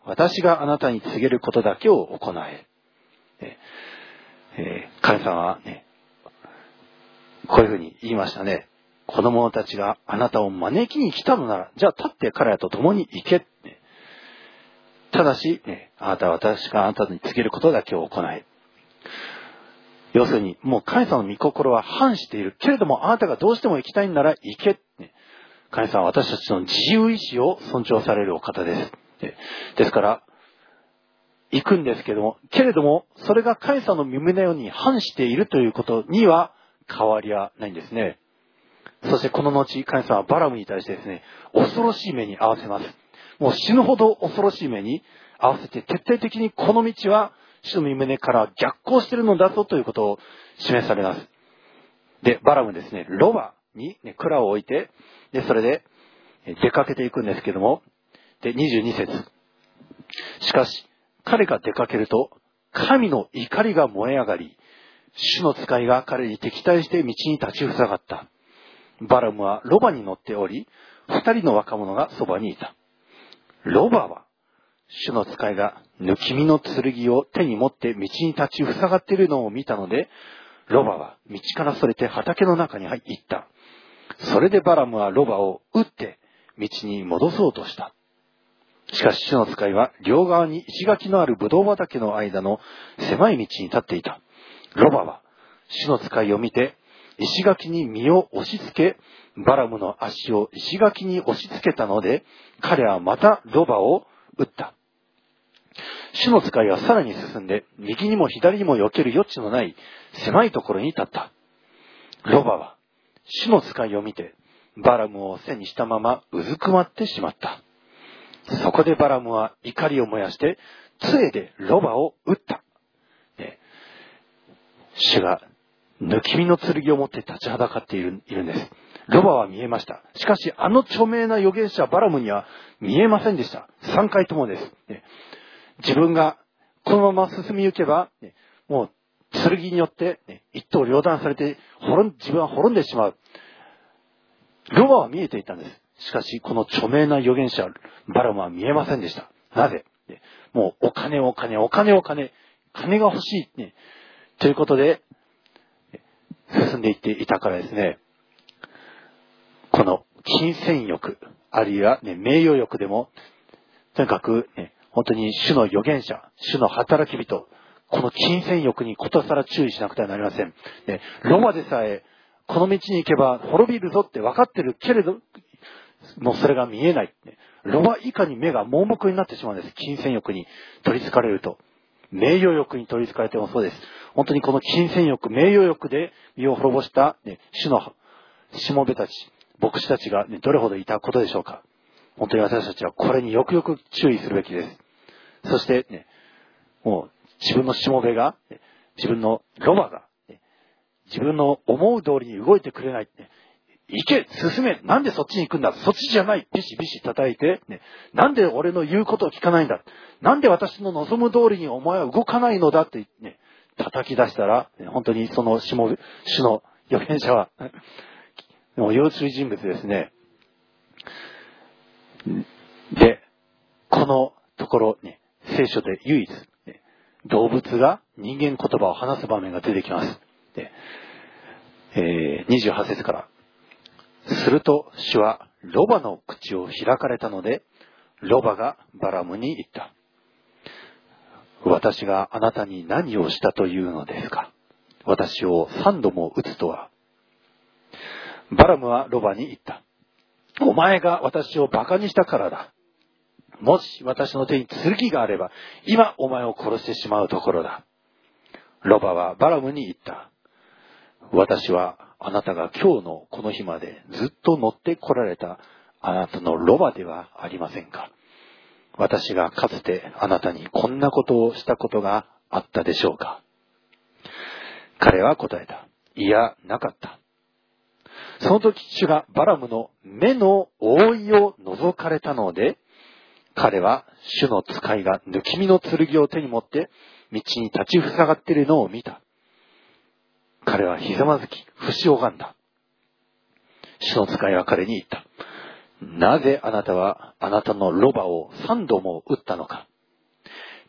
私があなたに告げることだけを行え。ええー、神様はね、こういうふうに言いましたね。子供たちがあなたを招きに来たのなら、じゃあ立って彼らと共に行け。ね、ただし、ね、あなたは私があなたに告げることだけを行え。要するに、もう神様の御心は反している。けれどもあなたがどうしても行きたいんなら行け。ね、神様は私たちの自由意志を尊重されるお方です。ね、ですから、行くんですけども、けれども、それが神様の御胸に反しているということには変わりはないんですね。そしてこの後、神様はバラムに対してですね、恐ろしい目に遭わせます。もう死ぬほど恐ろしい目に合わせて、徹底的にこの道は主の御胸から逆行しているのだぞということを示されます。で、バラムですね、ロバに、ね、蔵を置いて、で、それで出かけていくんですけども、で、にじゅうに節。しかし、彼が出かけると、神の怒りが燃え上がり、主の使いが彼に敵対して道に立ち塞がった。バラムはロバに乗っており、二人の若者がそばにいた。ロバは、主の使いが抜き身の剣を手に持って道に立ち塞がっているのを見たので、ロバは道からそれて畑の中に入った。それでバラムはロバを撃って道に戻そうとした。しかし主の使いは両側に石垣のあるブドウ畑の間の狭い道に立っていた。ロバは主の使いを見て石垣に身を押し付け、バラムの足を石垣に押し付けたので、彼はまたロバを撃った。主の使いはさらに進んで、右にも左にも避ける余地のない狭いところに立った。ロバは主の使いを見て、バラムを背にしたままうずくまってしまった。そこでバラムは怒りを燃やして、杖でロバを撃った。ね、主が抜き身の剣を持って立ちはだかっている、いるんです。ロバは見えました。しかし、あの著名な預言者バラムには見えませんでした。さんかいともです。ね、自分がこのまま進み行けば、ね、もう剣によって、ね、一刀両断されて滅ん、自分は滅んでしまう。ロバは見えていたんです。しかし、この著名な預言者バラムは見えませんでした。なぜ？ね、もうお金お金お金お金、金が欲しい、ね、ということで進んでいっていたからですね。この金銭欲、あるいは、ね、名誉欲でも、とにかく、ね、本当に主の預言者、主の働き人、この金銭欲にことさら注意しなくてはなりません。ね、ロバでさえ、この道に行けば滅びるぞって分かってるけれど、もうそれが見えない。ロバ以下に目が盲目になってしまうんです。金銭欲に取り憑かれると。名誉欲に取り憑かれてもそうです。本当にこの金銭欲、名誉欲で身を滅ぼした、ね、主のしもべたち、牧師たちが、ね、どれほどいたことでしょうか。本当に私たちはこれによくよく注意するべきです。そして、ね、もう自分のしもべが、ね、自分のロバが、ね、自分の思う通りに動いてくれない。ね、行け、進め、なんでそっちに行くんだ、そっちじゃない、ビシビシ叩いて、ね、なんで俺の言うことを聞かないんだ、なんで私の望む通りにお前は動かないのだって、ね、叩き出したら、ね、本当にそのしもべ、主の預言者は、もう要注意人物ですね。で、このところ、ね、聖書で唯一、ね、動物が人間言葉を話す場面が出てきます。で、えー、にじゅうはち節から。すると主はロバの口を開かれたので、ロバがバラムに言った。私があなたに何をしたというのですか。私を三度も撃つとは。バラムはロバに言った。お前が私をバカにしたからだ。もし私の手に剣があれば、今お前を殺してしまうところだ。ロバはバラムに言った。私はあなたが今日のこの日までずっと乗ってこられたあなたのロバではありませんか。私がかつてあなたにこんなことをしたことがあったでしょうか。彼は答えた。いや、なかった。その時主がバラムの目の覆いを覗かれたので、彼は主の使いが抜き身の剣を手に持って道に立ち塞がっているのを見た。彼はひざまずき、節を拝んだ。主の使いは彼に言った。なぜあなたはあなたのロバを三度も撃ったのか。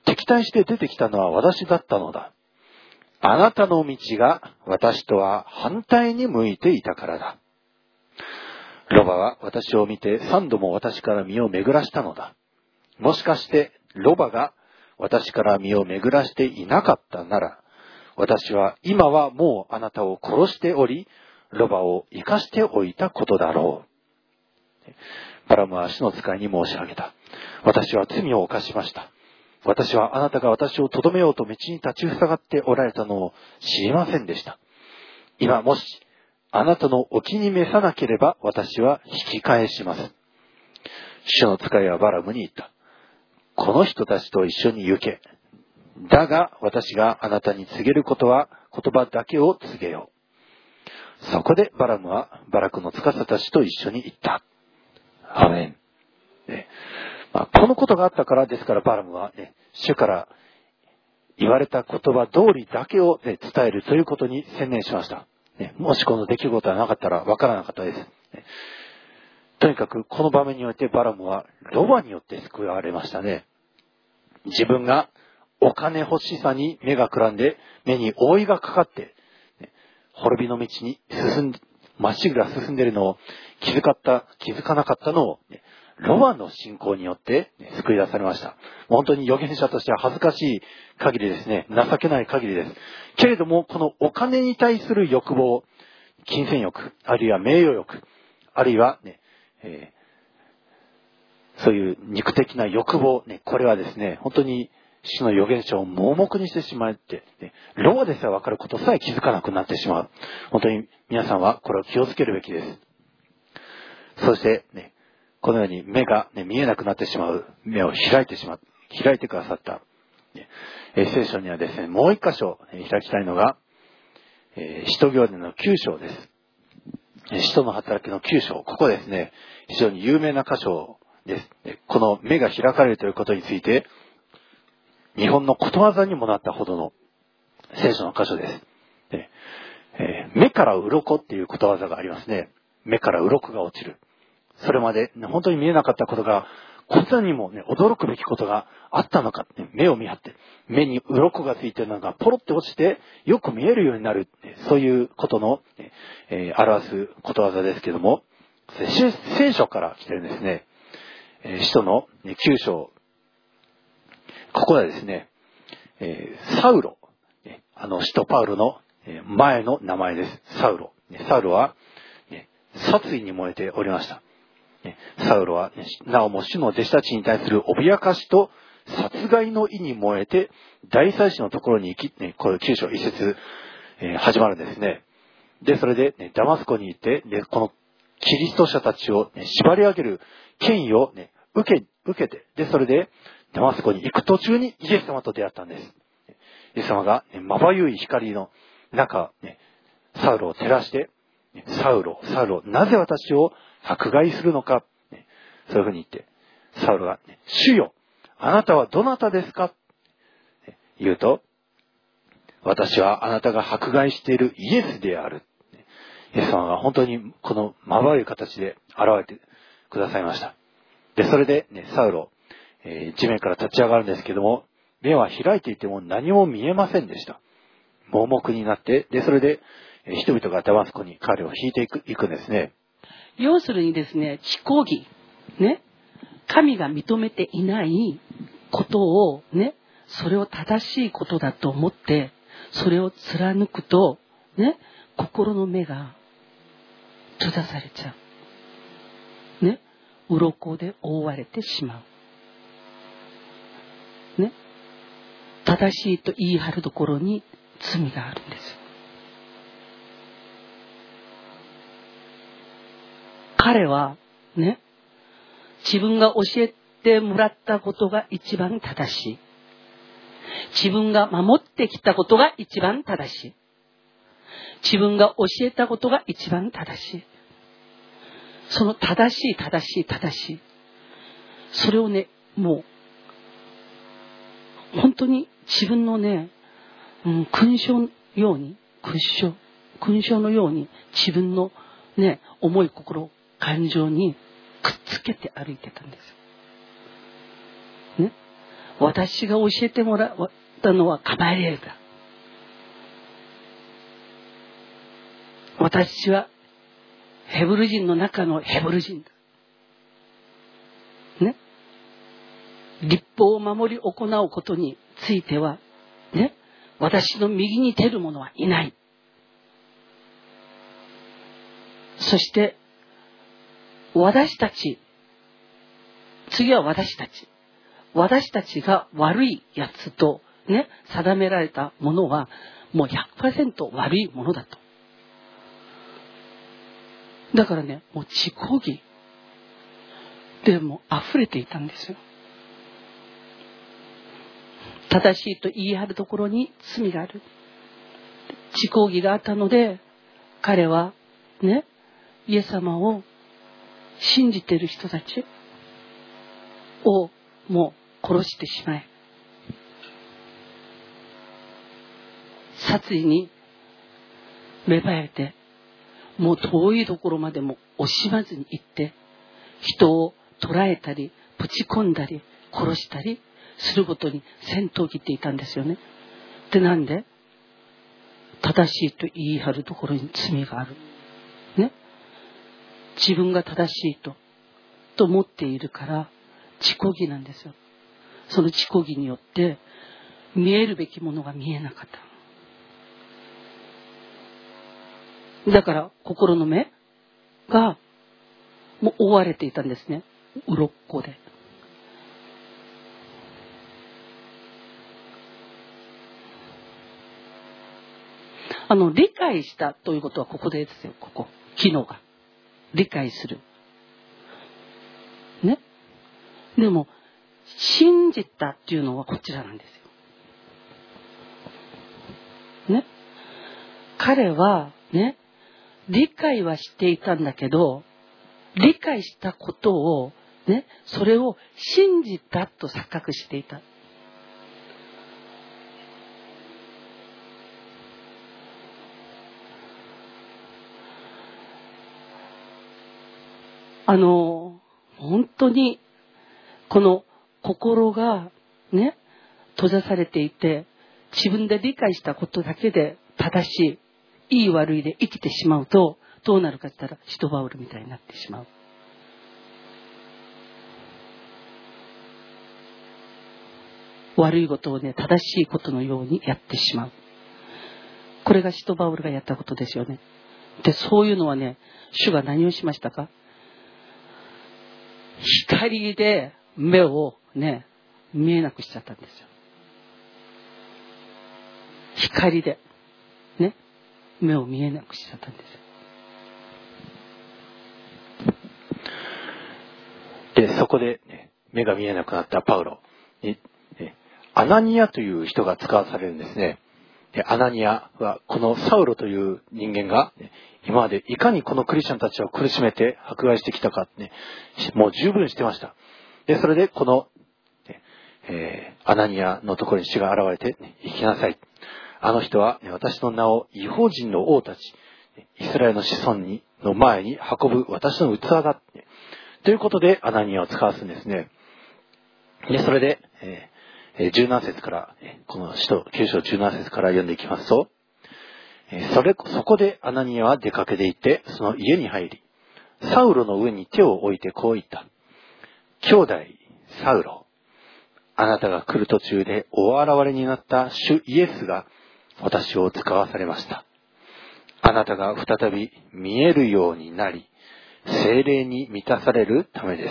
敵対して出てきたのは私だったのだ。あなたの道が私とは反対に向いていたからだ。ロバは私を見て三度も私から身を巡らしたのだ。もしかしてロバが私から身を巡らしていなかったなら、私は今はもうあなたを殺しており、ロバを生かしておいたことだろう。バラムは主の使いに申し上げた。私は罪を犯しました。私はあなたが私をとどめようと道に立ちふさがっておられたのを知りませんでした。今もしあなたのお気に召さなければ私は引き返します。主の使いはバラムに言った。この人たちと一緒に行け。だが私があなたに告げることは言葉だけを告げよう。そこでバラムはバラクの司たちと一緒に行った。アーメン。ねまあ、このことがあったからですからバラムは、ね、主から言われた言葉通りだけを、ね、伝えるということに専念しました。ね、もしこの出来事がなかったらわからなかったです。ね、とにかくこの場面においてバラムはロバによって救われましたね。自分がお金欲しさに目がくらんで目に覆いがかかって、ね、滅びの道に進んでまっしぐら進んでいるのを気づかった、気づかなかったのを、ね、ロバの信仰によって、ね、救い出されました。本当に預言者としては恥ずかしい限りですね。情けない限りです。けれども、このお金に対する欲望、金銭欲、あるいは名誉欲、あるいは、ねえー、そういう肉的な欲望、ね、これはですね、本当に主の預言者を盲目にしてしまって、ね、ロバでさえ分かることさえ気づかなくなってしまう。本当に皆さんはこれを気をつけるべきです。そして、ね、このように目が、ね、見えなくなってしまう、目を開いてしまう、開いてくださった。ねえ聖書にはですね、もう一箇所、ね、開きたいのが、えー、使徒行伝のきゅう章です。使徒の働きのきゅう章、ここですね、非常に有名な箇所です。この目が開かれるということについて、日本のことわざにもなったほどの聖書の箇所です。でえー、目から鱗っていうことわざがありますね。目から鱗が落ちる。それまで、ね、本当に見えなかったことが、こんなにも、ね、驚くべきことがあったのか、ね、目を見張って、目に鱗がついているのがポロって落ちて、よく見えるようになる、そういうことの、えー、表すことわざですけども、聖書から来てるんですね。えー、使徒のきゅう章、ここはですね、えー、サウロ、あの使徒パウロの前の名前です。サウロ。サウロは、殺意に燃えておりました。サウロは、なおも主の弟子たちに対する脅かしと殺害の意に燃えて、大祭司のところに行き、これきゅう章一節、えー、始まるんですね。で、それで、ね、ダマスコに行って、で、このキリスト者たちを、ね、縛り上げる権威を、ね、受け、受けて、で、それで、ダマスコに行く途中にイエス様と出会ったんです。イエス様が、ね、まばゆい光の中、ね、サウロを照らして、ね、サウロ、サウロ、なぜ私を迫害するのか、ね、そういうふうに言って、サウロが、ね、主よ、あなたはどなたですか、ね、言うと、私はあなたが迫害しているイエスである。イエス様が本当にこのまばゆい形で現れてくださいました。で、それで、ね、サウロ、えー、地面から立ち上がるんですけども、目は開いていても何も見えませんでした。盲目になって、で、それで、えー、人々がダマスコに彼を引いていく、いくんですね。 要するにですね、知行儀、ね、神が認めていないことをね、それを正しいことだと思って、それを貫くと、ね、心の目が閉ざされちゃう。ね、鱗で覆われてしまう。ね、正しいと言い張るところに罪があるんです。彼はね、自分が教えてもらったことが一番正しい。自分が守ってきたことが一番正しい。自分が教えたことが一番正しい。その正しい正しい正しい。それをね、もう本当に自分のね、うん、勲章のように、勲章、勲章のように自分のね、思い心、感情にくっつけて歩いてたんです。ね。 私が教えてもらったのはガマリエルだ。私はヘブル人の中のヘブル人だ。ね。律法を守り行うことについては、ね。私の右に出る者はいない。そして、私たち、次は私たち。私たちが悪いやつとね、定められたものはもう ひゃくパーセント 悪いものだと。だからね、もう自己義でも溢れていたんですよ。正しいと言い張るところに罪がある。自己義があったので、彼はね、イエス様を信じている人たちをもう殺してしまえ。殺意に芽生えて、もう遠いところまでも惜しまずに行って、人を捕らえたり、ぶち込んだり、殺したりすることに戦闘を切っていたんですよね。で、なんで？正しいと言い張るところに罪がある。ね。自分が正しいと、と思っているから、自己義なんですよ。その自己義によって、見えるべきものが見えなかった。だから、心の目が、もう覆われていたんですね。鱗で。あの、理解したということはここでですよ、ここ。機能が。理解する。ね。でも、信じたっていうのはこちらなんですよ。ね。彼は、ね、理解はしていたんだけど、理解したことを、ね、それを信じたと錯覚していた。あの、本当に、この心がね、閉ざされていて、自分で理解したことだけで正しい、いい悪いで生きてしまうと、どうなるかって言ったら、シトバウルみたいになってしまう。悪いことをね、正しいことのようにやってしまう。これがシトバウルがやったことですよね。で、そういうのはね、主が何をしましたか？光で目をね、見えなくしちゃったんですよ。光でね、目を見えなくしちゃったんですよ。で、そこで、ね、目が見えなくなったパウロに、ね、アナニアという人が使わされるんですね。で、アナニアはこのサウロという人間が、ね、今までいかにこのクリスチャンたちを苦しめて迫害してきたか、ね、もう十分してました。で、それでこの、ねえー、アナニアのところに主が現れて、ね、行きなさい。あの人は、ね、私の名を異邦人の王たち、イスラエルの子孫にの前に運ぶ私の器だ、ね。ということでアナニアを使わすんですね。で、それで、えー、じゅうなな節から、この使徒きゅう章じゅうなな節から読んでいきますと、それ、そこでアナニアは出かけて行って、その家に入り、サウロの上に手を置いてこう言った。兄弟、サウロ、あなたが来る途中でお現れになった主イエスが私を使わされました。あなたが再び見えるようになり、聖霊に満たされるためです。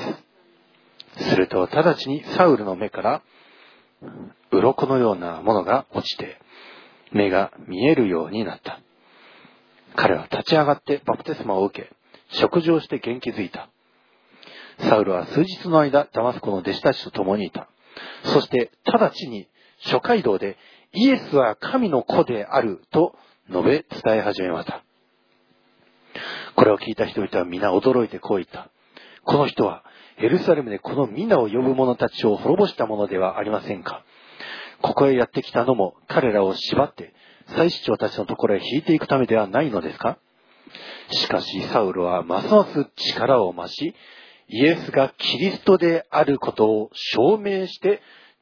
すると直ちにサウルの目から鱗のようなものが落ちて、目が見えるようになった。彼は立ち上がってバプテスマを受け、食事をして元気づいた。サウルは数日の間、ダマスコの弟子たちと共にいた。そして直ちに諸街道でイエスは神の子であると述べ伝え始めました。これを聞いた人々は皆驚いてこう言った。この人はエルサレムでこの皆を呼ぶ者たちを滅ぼしたものではありませんか。ここへやってきたのも彼らを縛って祭司長たちのところへ引いていくためではないのですか。しかしサウルはますます力を増し、イエスがキリストであることを証明して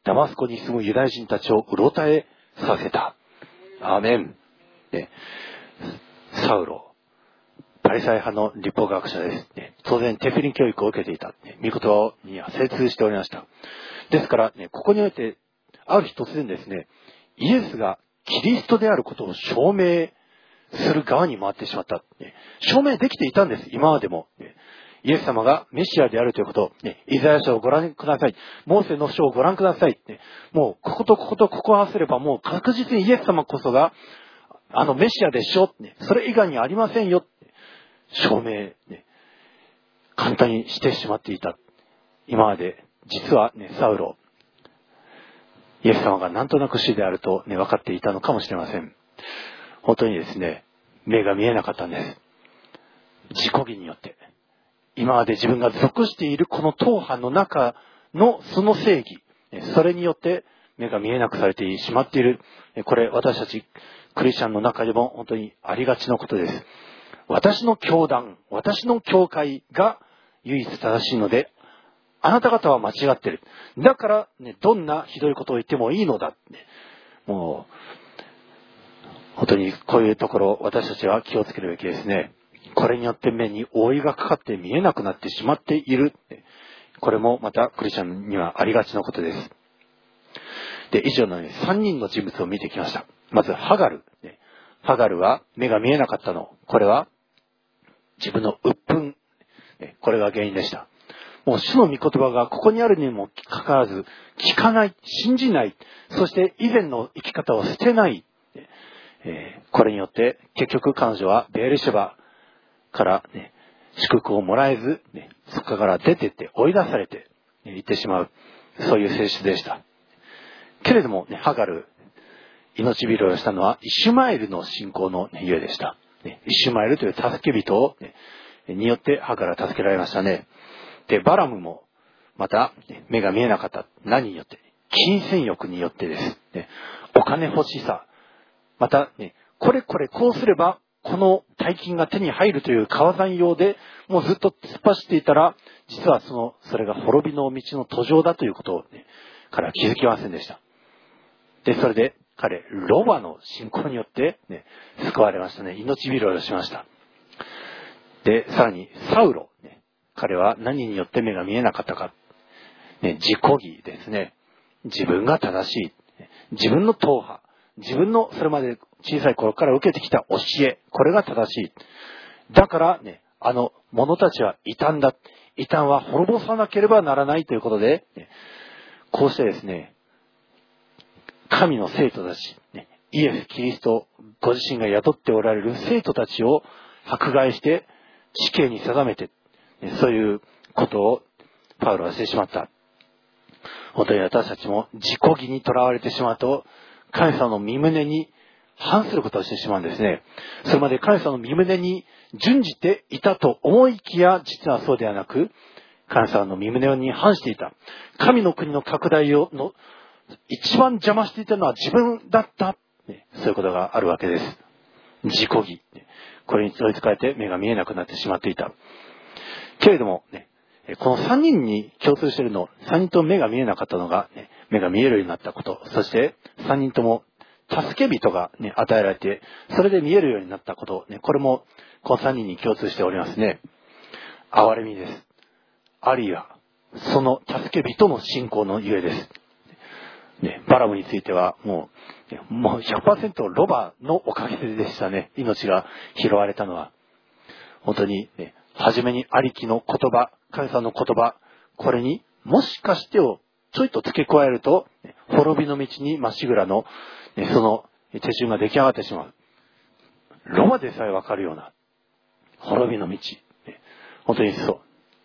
ダマスコに住むユダヤ人たちをうろたえさせた。アーメン。ね、サウロ、パリサイ派の立法学者です、ね。当然テフィリン教育を受けていた。ね、御言葉には精通しておりました。ですから、ね、ここにおいてある日突然ですね、イエスがキリストであることを証明する側に回ってしまった。ね、証明できていたんです、今までも。ね、イエス様がメシアであるということを、ね、イザヤ書をご覧ください。モーセの書をご覧ください。ね、もうこことこことここを合わせればもう確実にイエス様こそがあのメシアでしょ。ね、それ以外にありませんよ。証明、ね、簡単にしてしまっていた。今まで実は、ね、サウロ、イエス様がなんとなく主であると、ね、分かっていたのかもしれません。本当にですね、目が見えなかったんです。自己義によって。今まで自分が属しているこの党派の中のその正義、それによって目が見えなくされてしまっている。これ私たちクリスチャンの中でも本当にありがちなことです。私の教団、私の教会が唯一正しいので、あなた方は間違ってる。だから、ね、どんなひどいことを言ってもいいのだ。もう、本当にこういうところ私たちは気をつけるべきですね。これによって目に覆いがかかって見えなくなってしまっている。これもまたクリスチャンにはありがちなことです。で、以上のようにさんにんの人物を見てきました。まずハガル。ハガルは目が見えなかったの。これは自分の鬱憤。これが原因でした。もう主の御言葉がここにあるにもかかわらず、聞かない、信じない、そして以前の生き方を捨てない。えー、これによって結局彼女はベエルシェバから、ね、祝福をもらえず、ね、そこから出てって追い出されて、ね、行ってしまう、そういう性質でした。けれども、ね、ハガル、命拾いをしたのはイシュマエルの信仰の、ね、ゆえでした。ね、イシュマエルという助け人を、ね、によってハガルは助けられましたね。で、バラムもまた、ね、目が見えなかった。何によって？金銭欲によってです。ね、お金欲しさ。また、ね、これこれこうすればこの大金が手に入るという川山用でもうずっと突っ走っていたら、実はそのそれが滅びの道の途上だということを、ね、彼は気づきませんでした。で、それで彼ロバの信仰によって、ね、救われましたね。命拾いをしました。で、さらにサウロ、ね、彼は何によって目が見えなかったか、ね、自己義ですね。自分が正しい、自分の党派、自分のそれまで小さい頃から受けてきた教え、これが正しい。だからね、あの者たちは異端だ。異端は滅ぼさなければならないということで、ね、こうしてですね、神の生徒たち、ね、イエス・キリストご自身が雇っておられる生徒たちを迫害して死刑に定めて、ね、そういうことをパウロはしてしまった。本当に私たちも自己義にとらわれてしまうと、神様の御胸に反することをしてしまうんですね。それまで神様の御胸に準じていたと思いきや、実はそうではなく、神様の御胸に反していた。神の国の拡大をの一番邪魔していたのは自分だった。ね、そういうことがあるわけです。自己義。これに取りつかれて目が見えなくなってしまっていた。けれども、ね、このさんにんに共通しているの、さんにんとも目が見えなかったのが、ね、目が見えるようになったこと、そしてさんにんとも助け人が、ね、与えられて、それで見えるようになったこと、ね、これもこのさんにんに共通しておりますね。憐れみです。あるいはその助け人の信仰のゆえです。ね、バラムについてはもう、ね、もう ひゃくパーセント ロバのおかげでしたね。命が拾われたのは。本当に、ね、初めにありきの言葉、神様の言葉、これにもしかしてをちょいと付け加えると、ね、滅びの道にまっしぐらの、ね、その手順が出来上がってしまう。ロバでさえわかるような滅びの道、ね、本当にそう。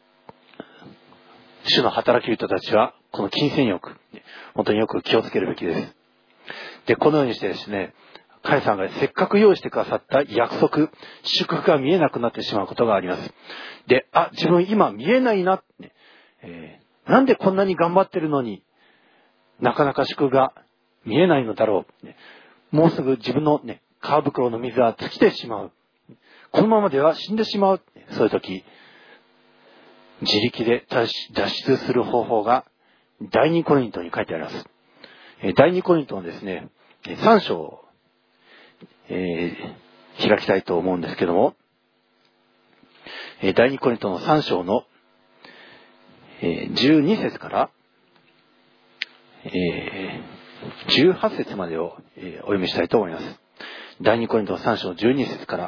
主の働き人たちはこの金銭欲、ね、本当によく気をつけるべきです。で、このようにしてですね、神様がせっかく用意してくださった約束、祝福が見えなくなってしまうことがあります。で、あ、自分今見えないな、ねえー、なんでこんなに頑張ってるのになかなか祝福が見えないのだろう、ね、もうすぐ自分の、ね、川袋の水は尽きてしまう、このままでは死んでしまう、そういう時自力で脱出する方法が第二コリントに書いてあります。 第二コリントのですね、さん章を、えー、開きたいと思うんですけども、第二コリントのさん章のじゅうに節から、えー、じゅうはち節までをお読みしたいと思います。第二コリントのさん章じゅうに節から、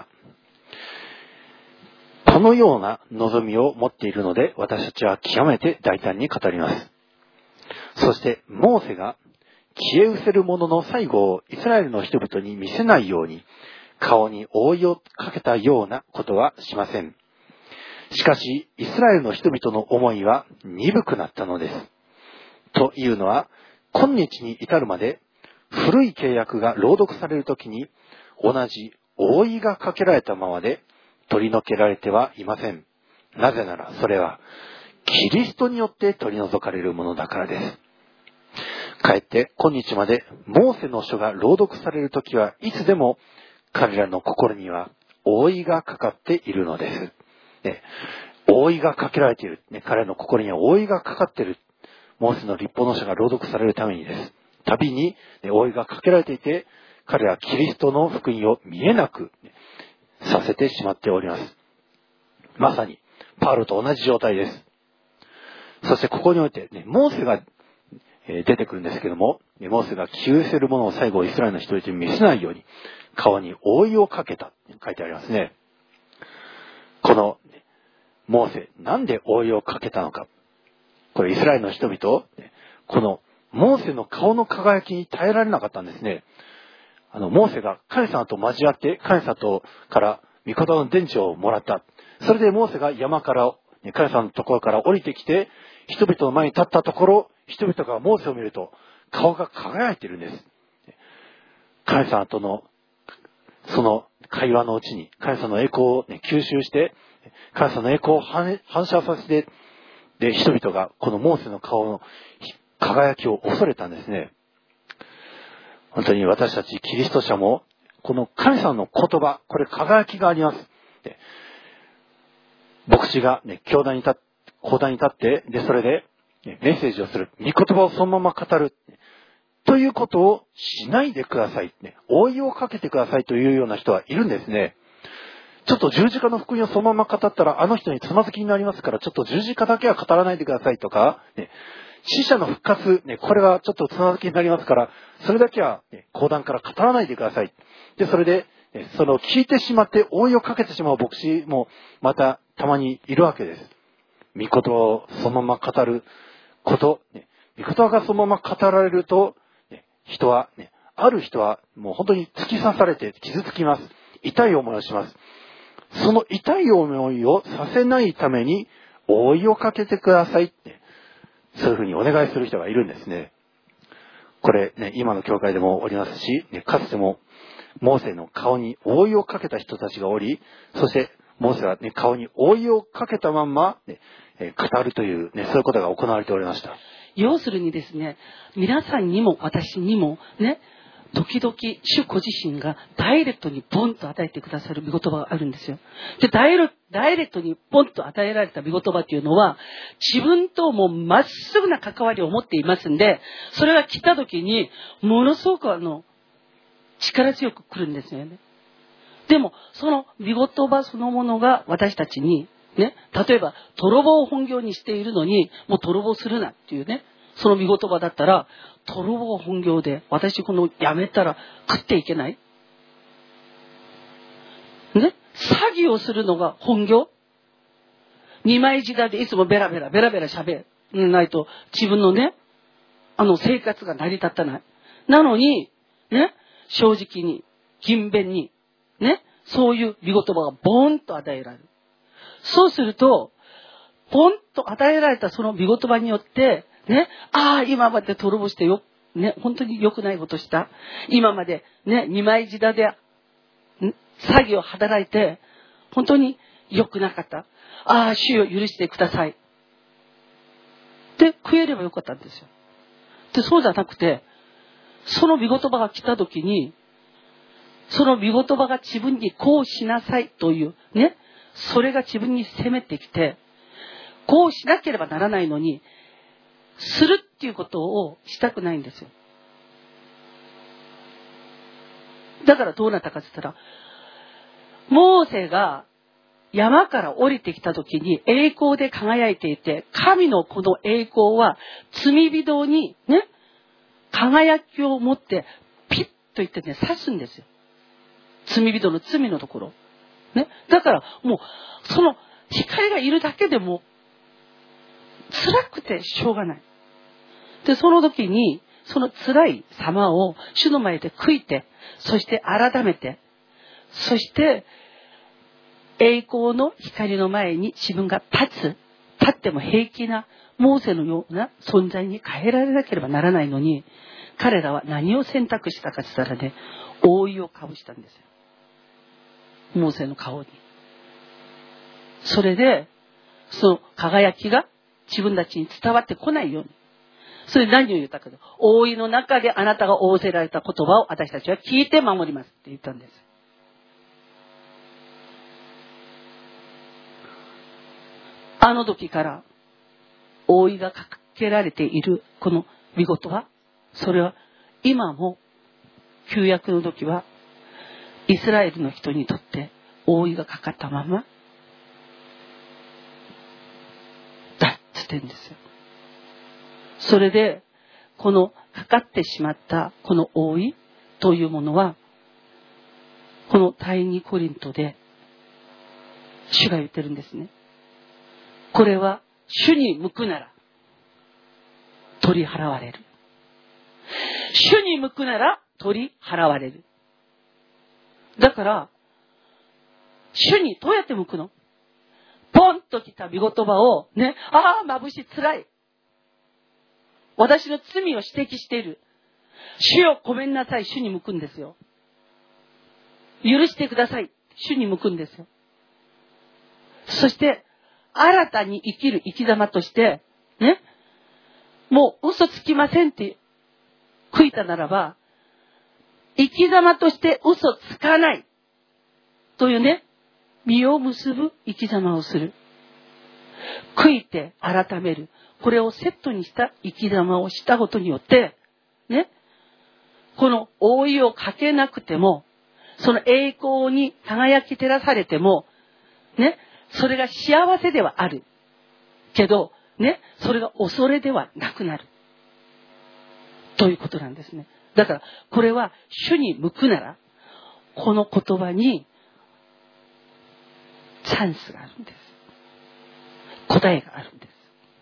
このような望みを持っているので、私たちは極めて大胆に語ります。そして、モーセが消え失せるものの最後をイスラエルの人々に見せないように、顔に覆いをかけたようなことはしません。しかし、イスラエルの人々の思いは鈍くなったのです。というのは、今日に至るまで、古い契約が朗読されるときに、同じ覆いがかけられたままで、取り除けられてはいません。なぜなら、それは、キリストによって取り除かれるものだからです。かえって今日までモーセの書が朗読されるときはいつでも彼らの心には覆いがかかっているのです。ね、覆いがかけられている、ね。彼らの心には覆いがかかっている。モーセの律法の書が朗読されるためにです。旅に、ね、覆いがかけられていて、彼らはキリストの福音を見えなく、ね、させてしまっております。まさにパウロと同じ状態です。そしてここにおいて、ね、モーセが出てくるんですけども、モーセが消え失せるものを最後イスラエルの人々に見せないように顔に覆いをかけた書いてありますね。このモーセ、なんで覆いをかけたのか。これイスラエルの人々、このモーセの顔の輝きに耐えられなかったんですね。あの、モーセが神様と交わって神様とから御言葉の伝授をもらった。それでモーセが山から神様のところから降りてきて人々の前に立ったところ、人々がモーセを見ると顔が輝いているんです。神様とのその会話のうちに神様の栄光を、ね、吸収して神様の栄光を反射させて、で人々がこのモーセの顔の輝きを恐れたんですね。本当に私たちキリスト者もこの神様の言葉、これ輝きがあります。で牧師が、ね、教壇に立って講談に立って、で、それで、ね、メッセージをする。御言葉をそのまま語る。ということをしないでください。ね、覆いをかけてくださいというような人はいるんですね。ちょっと十字架の福音をそのまま語ったら、あの人につまずきになりますから、ちょっと十字架だけは語らないでくださいとか、ね、死者の復活、ね、これはちょっとつまずきになりますから、それだけは、ね、講談から語らないでください。で、それで、ね、その聞いてしまって覆いをかけてしまう牧師もまたたまにいるわけです。御言葉をそのまま語ること、ね、御言葉がそのまま語られると、ね、人は、ね、ある人はもう本当に突き刺されて傷つきます。痛い思いをします。その痛い思いをさせないために覆いをかけてくださいって、そういうふうにお願いする人がいるんですね。これね、今の教会でもおりますし、ね、かつてもモーセの顔に覆いをかけた人たちがおり、そしてモーセは、ね、顔に覆いをかけたまんま、ね、えー、語るという、ね、そういうことが行われておりました。 要するにですね、皆さんにも私にもね、時々主ご自身がダイレクトにボンと与えてくださる御言葉があるんですよ。で、ダイレ、ダイレクトにボンと与えられた御言葉っていうのは、自分ともまっすぐな関わりを持っていますんで、それが来た時に、ものすごくあの、力強く来るんですよね。でも、その御言葉そのものが私たちに、ね、例えば、泥棒を本業にしているのに、もう泥棒するなっていうね、その御言葉だったら、泥棒本業で、私このやめたら食っていけないね、詐欺をするのが本業。二枚舌でいつもベラベラ、ベラベラ喋らないと、自分のね、あの生活が成り立たない。なのに、ね、正直に、勤勉に、ね、そういう御言葉がボーンと与えられる。そうすると、ポンと与えられたその御言葉によって、ね、ああ、今まで泥棒してよ、ね、本当に良くないことした。今まで、ね、二枚舌で、詐欺を働いて、本当に良くなかった。ああ、主を許してください。で、食えればよかったんですよ。で、そうじゃなくて、その御言葉が来た時に、その御言葉が自分にこうしなさいという、ね、それが自分に責めてきて、こうしなければならないのに、するっていうことをしたくないんですよ。 だからどうなったかって言ったら、モーセが山から降りてきた時に栄光で輝いていて、神のこの栄光は罪人にね、輝きを持ってピッと言ってね、刺すんですよ。罪人の罪のところ。ね。だからもう、その光がいるだけでも辛くてしょうがない。で、その時に、その辛い様を主の前で悔いて、そして改めて、そして栄光の光の前に自分が立つ、立っても平気なモーセのような存在に変えられなければならないのに、彼らは何を選択したかって言ったらね、覆いをかぶしたんですよ。モーセの顔に。それで、その輝きが自分たちに伝わってこないように。それで何を言ったかと。覆いの中であなたが仰せられた言葉を私たちは聞いて守りますって言ったんです。あの時から覆いがかけられているこの見事は、それは今も旧約の時はイスラエルの人にとって覆いがかかったままだっつってんですよ。それでこのかかってしまったこの覆いというものは、この第二コリントで主が言ってるんですね。これは主に向くなら取り払われる。主に向くなら取り払われる。だから主にどうやって向くの？ポンと来た御言葉をね、ああ眩しい、辛い、私の罪を指摘している、主よごめんなさい、主に向くんですよ。許してください、主に向くんですよ。そして新たに生きる生き様としてね、もう嘘つきませんって悔いたならば、生き様として嘘つかないというね、実を結ぶ生き様をする。悔いて改める。これをセットにした生き様をしたことによって、ね、この覆いをかけなくても、その栄光に輝き照らされても、ね、それが幸せではある。けど、ね、それが恐れではなくなる。ということなんですね。だから、これは主に向くなら、この言葉にチャンスがあるんです。答えがあるんです。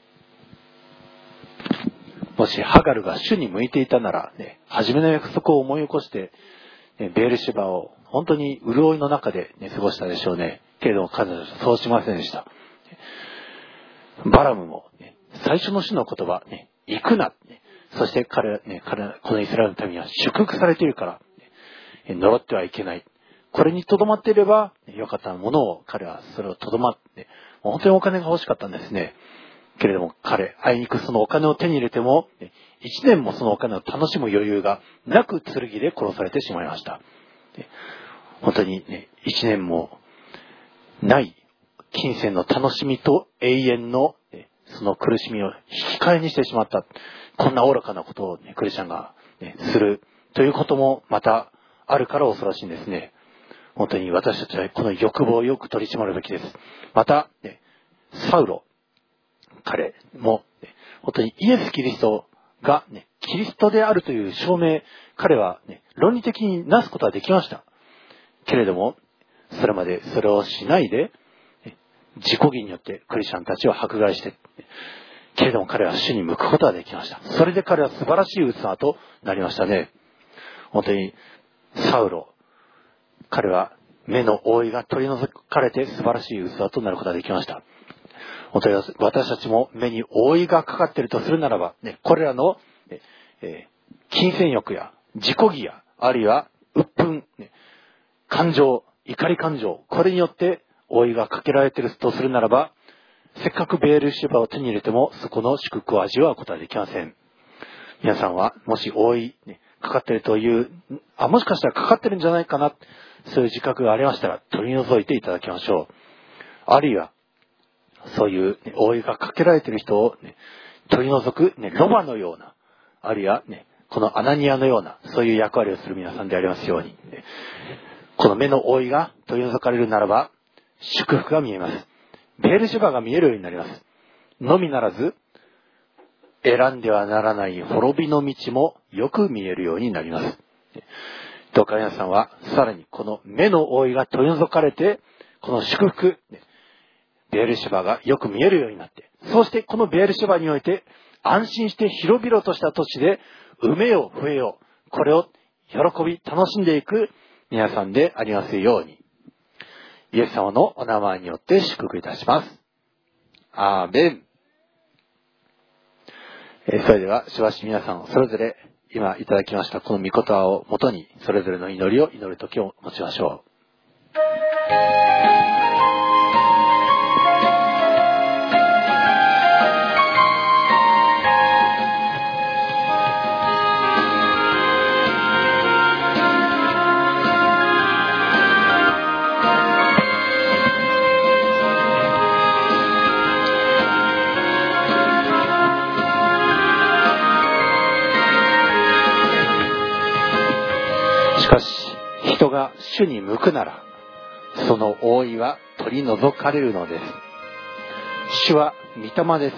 もしハガルが主に向いていたなら、ね、初めの約束を思い起こして、ね、ベールシバを本当に潤いの中で、ね、過ごしたでしょうね。けれども彼女はそうしませんでした。バラムも、ね、最初の主の言葉、ね、行くな、ね、そして彼、ね、彼このイスラエルの民は祝福されているから、ね、呪ってはいけない。これにとどまっていれば、ね、良かったものを彼はそれをとどまって、もう本当にお金が欲しかったんですね。けれども彼、あいにくそのお金を手に入れても、一年もそのお金を楽しむ余裕がなく剣で殺されてしまいました。本当にね、一年もない金銭の楽しみと永遠のその苦しみを引き換えにしてしまった。こんな愚かなことを、ね、クリスチャンが、ね、するということもまたあるから恐ろしいんですね。本当に私たちはこの欲望をよく取り締まるべきです。また、ね、サウロ、彼も、ね、本当にイエス・キリストが、ね、キリストであるという証明、彼は、ね、論理的になすことはできました。けれども、それまでそれをしないで、ね、自己義によってクリスチャンたちを迫害して、ね、けれども彼は主に向くことができました。それで彼は素晴らしい器となりましたね。本当にサウロ、彼は目の覆いが取り除かれて素晴らしい器となることができました。本当に私たちも目に覆いがかかっているとするならば、ね、これらの、ねえー、金銭欲や自己義やあるいは鬱憤、ね、感情、怒り感情、これによって覆いがかけられているとするならば、せっかくベールシュバを手に入れてもそこの祝福を味わうことはできません。皆さんはもし覆い、ね、かかっているという、あ、もしかしたらかかってるんじゃないかな、そういう自覚がありましたら取り除いていただきましょう。あるいはそういう、ね、覆いがかけられている人を、ね、取り除く、ね、ロバのような、あるいは、ね、 このアナニアのような、そういう役割をする皆さんでありますように、この目の覆いが取り除かれるならば、祝福が見えます。ベールシェバが見えるようになります。のみならず、選んではならない滅びの道もよく見えるようになります。どうか皆さんは、さらにこの目の覆いが取り除かれて、この祝福、ベールシェバがよく見えるようになって、そしてこのベールシェバにおいて、安心して広々とした土地で、埋めよう、増えよう、これを喜び、楽しんでいく皆さんでありますように、イエス様のお名前によって祝福いたします。アーメン。えー、それではしばし皆さんそれぞれ今いただきましたこの御言葉をもとに、それぞれの祈りを祈る時を持ちましょう。しかし人が主に向くなら、その覆いは取り除かれるのです。主は御霊です。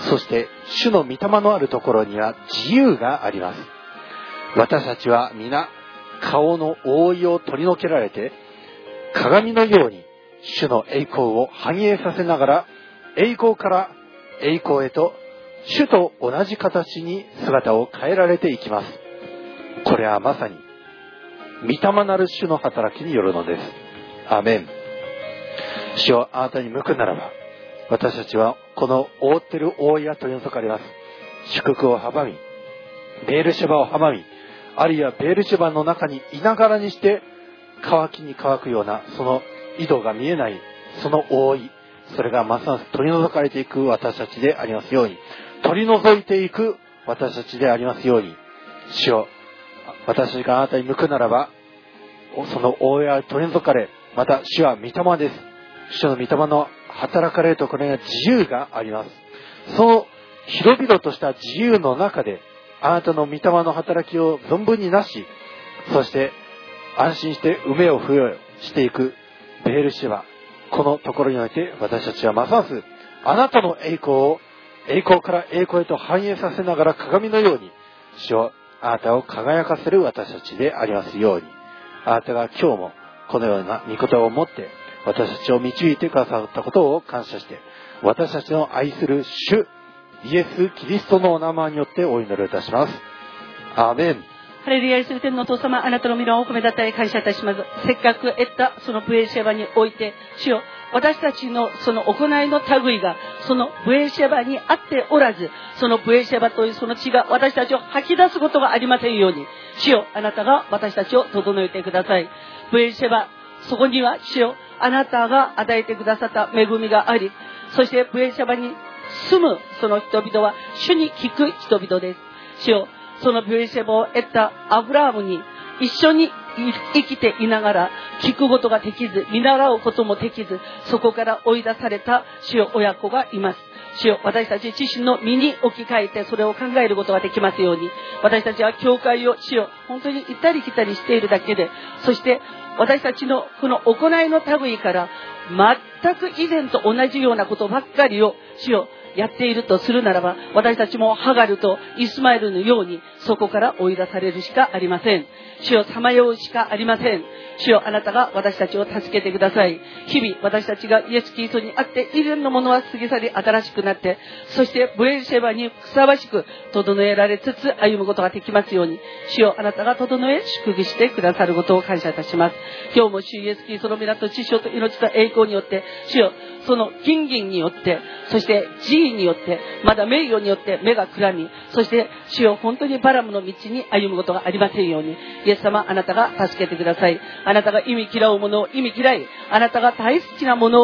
そして主の御霊のあるところには自由があります。私たちは皆顔の覆いを取り除けられて、鏡のように主の栄光を反映させながら、栄光から栄光へと主と同じ形に姿を変えられていきます。これはまさに御霊なる主の働きによるのです。アーメン。主をあなたに向くならば、私たちはこの覆っている覆いが取り除かれます。祝福を阻み、ベールシェバを阻み、あるいはベールシェバの中にいながらにして乾きに乾くような、その井戸が見えないその覆い、それがますます取り除かれていく私たちでありますように、取り除いていく私たちでありますように、主を私があなたに向くならば、その覆いは取り除かれ、また主は御霊です。主の御霊の働かれるところには自由があります。その広々とした自由の中で、あなたの御霊の働きを存分になし、そして安心して埋めを増えしていくベールシェバ、このところにおいて私たちはますますあなたの栄光を栄光から栄光へと反映させながら、鏡のように主をあなたを輝かせる私たちでありますように、あなたが今日もこのような御言葉を持って私たちを導いてくださったことを感謝して、私たちの愛する主イエス・キリストのお名前によってお祈りいたします。アーメン。 ハレルヤ、愛する天のお父様、あなたの皆をお褒めだたり感謝いたします。せっかく得たそのブエシェバにおいて、主よ、私たちのその行いの類がそのブエシェバにあっておらず、そのブエシェバというその血が私たちを吐き出すことがありませんように、主よ、あなたが私たちを整えてください。ブエシェバ、そこには主よ、あなたが与えてくださった恵みがあり、そしてブエシェバに住むその人々は主に聞く人々です。主よ、そのブエシェバを得たアブラハムに一緒に生きていながら聞くことができず、見習うこともできず、そこから追い出された主よ、親子がいます。主よ、私たち自身の身に置き換えてそれを考えることができますように、私たちは教会を主よ、本当に行ったり来たりしているだけで、そして私たちのこの行いの類から全く以前と同じようなことばっかりを主よやっているとするならば、私たちもハガルとイスマエルのようにそこから追い出されるしかありません。主よ、さまようしかありません。主よ、あなたが私たちを助けてください。日々私たちがイエス・キリストにあって以前のものは過ぎ去り新しくなって、そしてブエシェバにふさわしく整えられつつ歩むことができますように、主よ、あなたが整え祝福してくださることを感謝いたします。今日も主イエス・キリストの皆と知性と命と栄光によって、主よ、その金銀によって、そして地位によって、まだ名誉によって目がくらみ、そして主よ、本当にバラムの道に歩むことがありませんように、イエス様、あなたが助けてください。あなたが意味嫌うものを意味嫌い、あなたが大好きなものを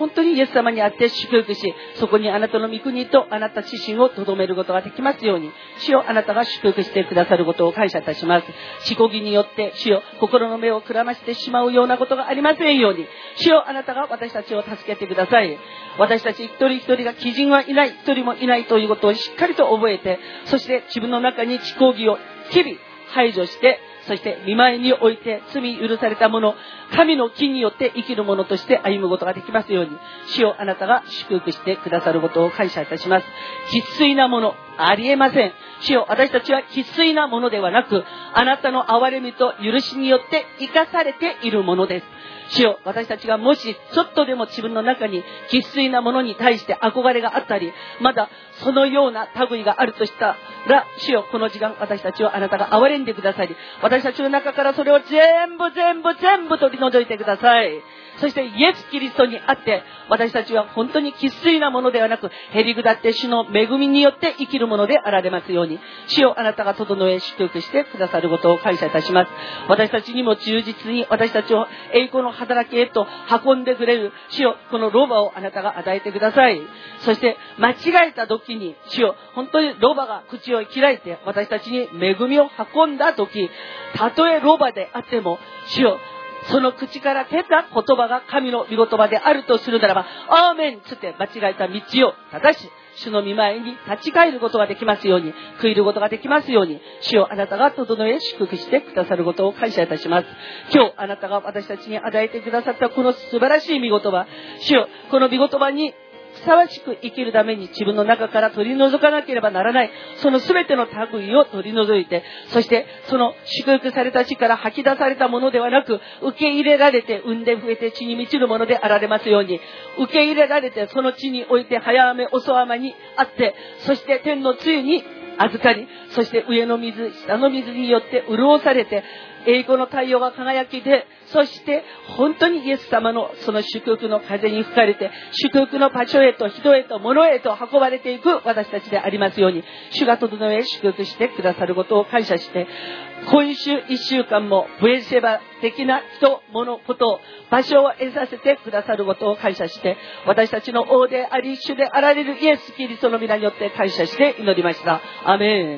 本当にイエス様にあって祝福し、そこにあなたの御国とあなた自身を留めることができますように、主よ、あなたが祝福してくださることを感謝いたします。自己義によって主よ、心の目をくらましてしまうようなことがありませんように、主よ、あなたが私たちを助けてください。私たち一人一人が基人はいない、一人もいないということをしっかりと覚えて、そして自分の中に自己義を日々排除して、そして見舞いにおいて罪許された者、神の木によって生きる者として歩むことができますように、主よ、あなたが祝福してくださることを感謝いたします。生粋なものありえません。主よ、私たちは生粋なものではなく、あなたの憐れみと許しによって生かされているものです。主よ、私たちがもしちょっとでも自分の中に生粋なものに対して憧れがあったり、まだそのような類があるとしたら、主よ、この時間私たちをあなたが憐れんでくださり、私たちの中からそれを全部全部全部取り除いてください。そしてイエス・キリストにあって私たちは本当に生粋なものではなく、へりくだって主の恵みによって生きるものであられますように、主よ、あなたが整え祝福してくださることを感謝いたします。私たちにも忠実に私たちを栄光の働きへと運んでくれる主よ、このロバをあなたが与えてください。そして間違えた時に主よ、本当にロバが口を開いて私たちに恵みを運んだ時、たとえロバであっても主よ、その口から出た言葉が神の御言葉であるとするならば、アーメンつって間違えた道を正し、主の御前に立ち返ることができますように、悔いることができますように、主よ、あなたが整え祝福してくださることを感謝いたします。今日あなたが私たちに与えてくださったこの素晴らしい御言葉、主よ、この御言葉にふさわしく生きるために自分の中から取り除かなければならない、その全ての類を取り除いて、そしてその祝福された地から吐き出されたものではなく、受け入れられて産んで増えて地に満ちるものであられますように、受け入れられてその地において早雨遅雨にあって、そして天の露に預かり、そして上の水下の水によって潤されて、栄光の太陽が輝きで、そして本当にイエス様のその祝福の風に吹かれて、祝福の場所へと人へと物へと運ばれていく私たちでありますように、主が整え祝福してくださることを感謝して、今週一週間もブエシェバ的な人物こと場所を得させてくださることを感謝して、私たちの王であり主であられるイエスキリストの皆によって感謝して祈りました。アメン。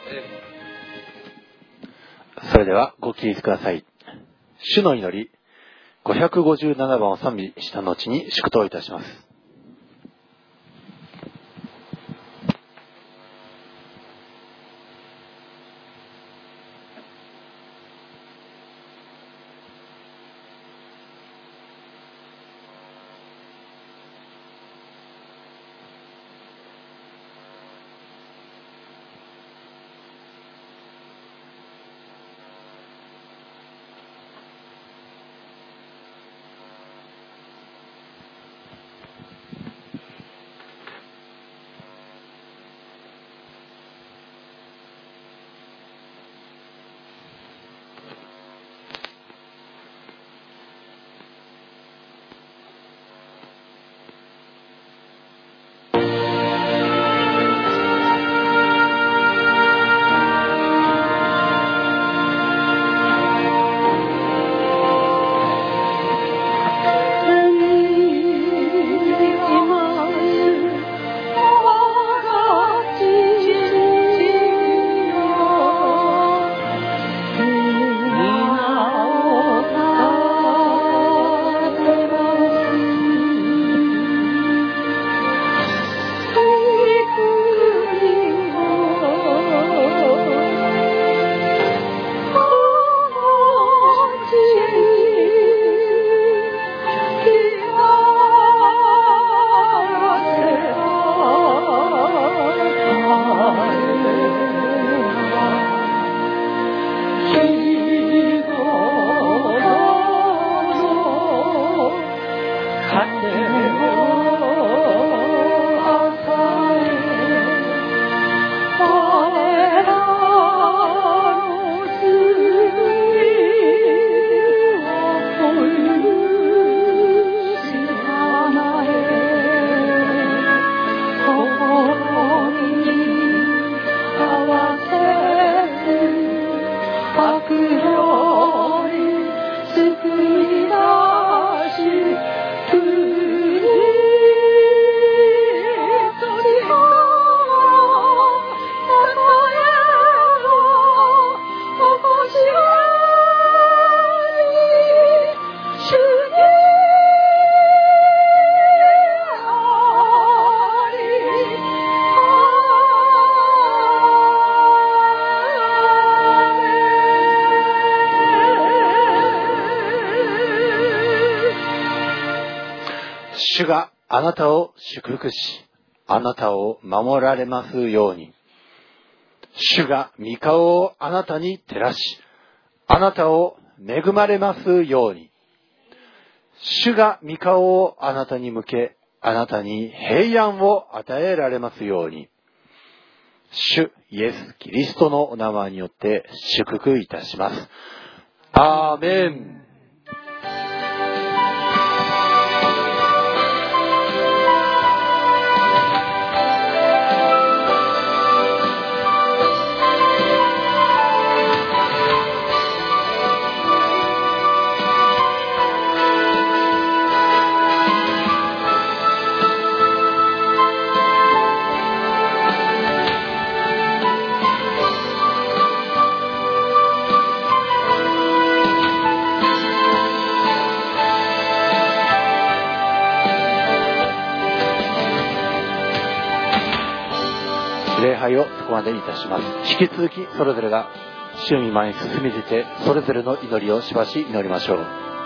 それではご起立ください。主の祈りごひゃくごじゅうななばんを賛美した後に祝祷いたします。 あなたを祝福し、あなたを守られますように。主が御顔をあなたに照らし、あなたを恵まれますように。主が御顔をあなたに向け、あなたに平安を与えられますように。主イエス・キリストのお名前によって祝福いたします。アーメン。礼拝をそこまでいたします。引き続きそれぞれが主御前に進み出て、それぞれの祈りをしばし祈りましょう。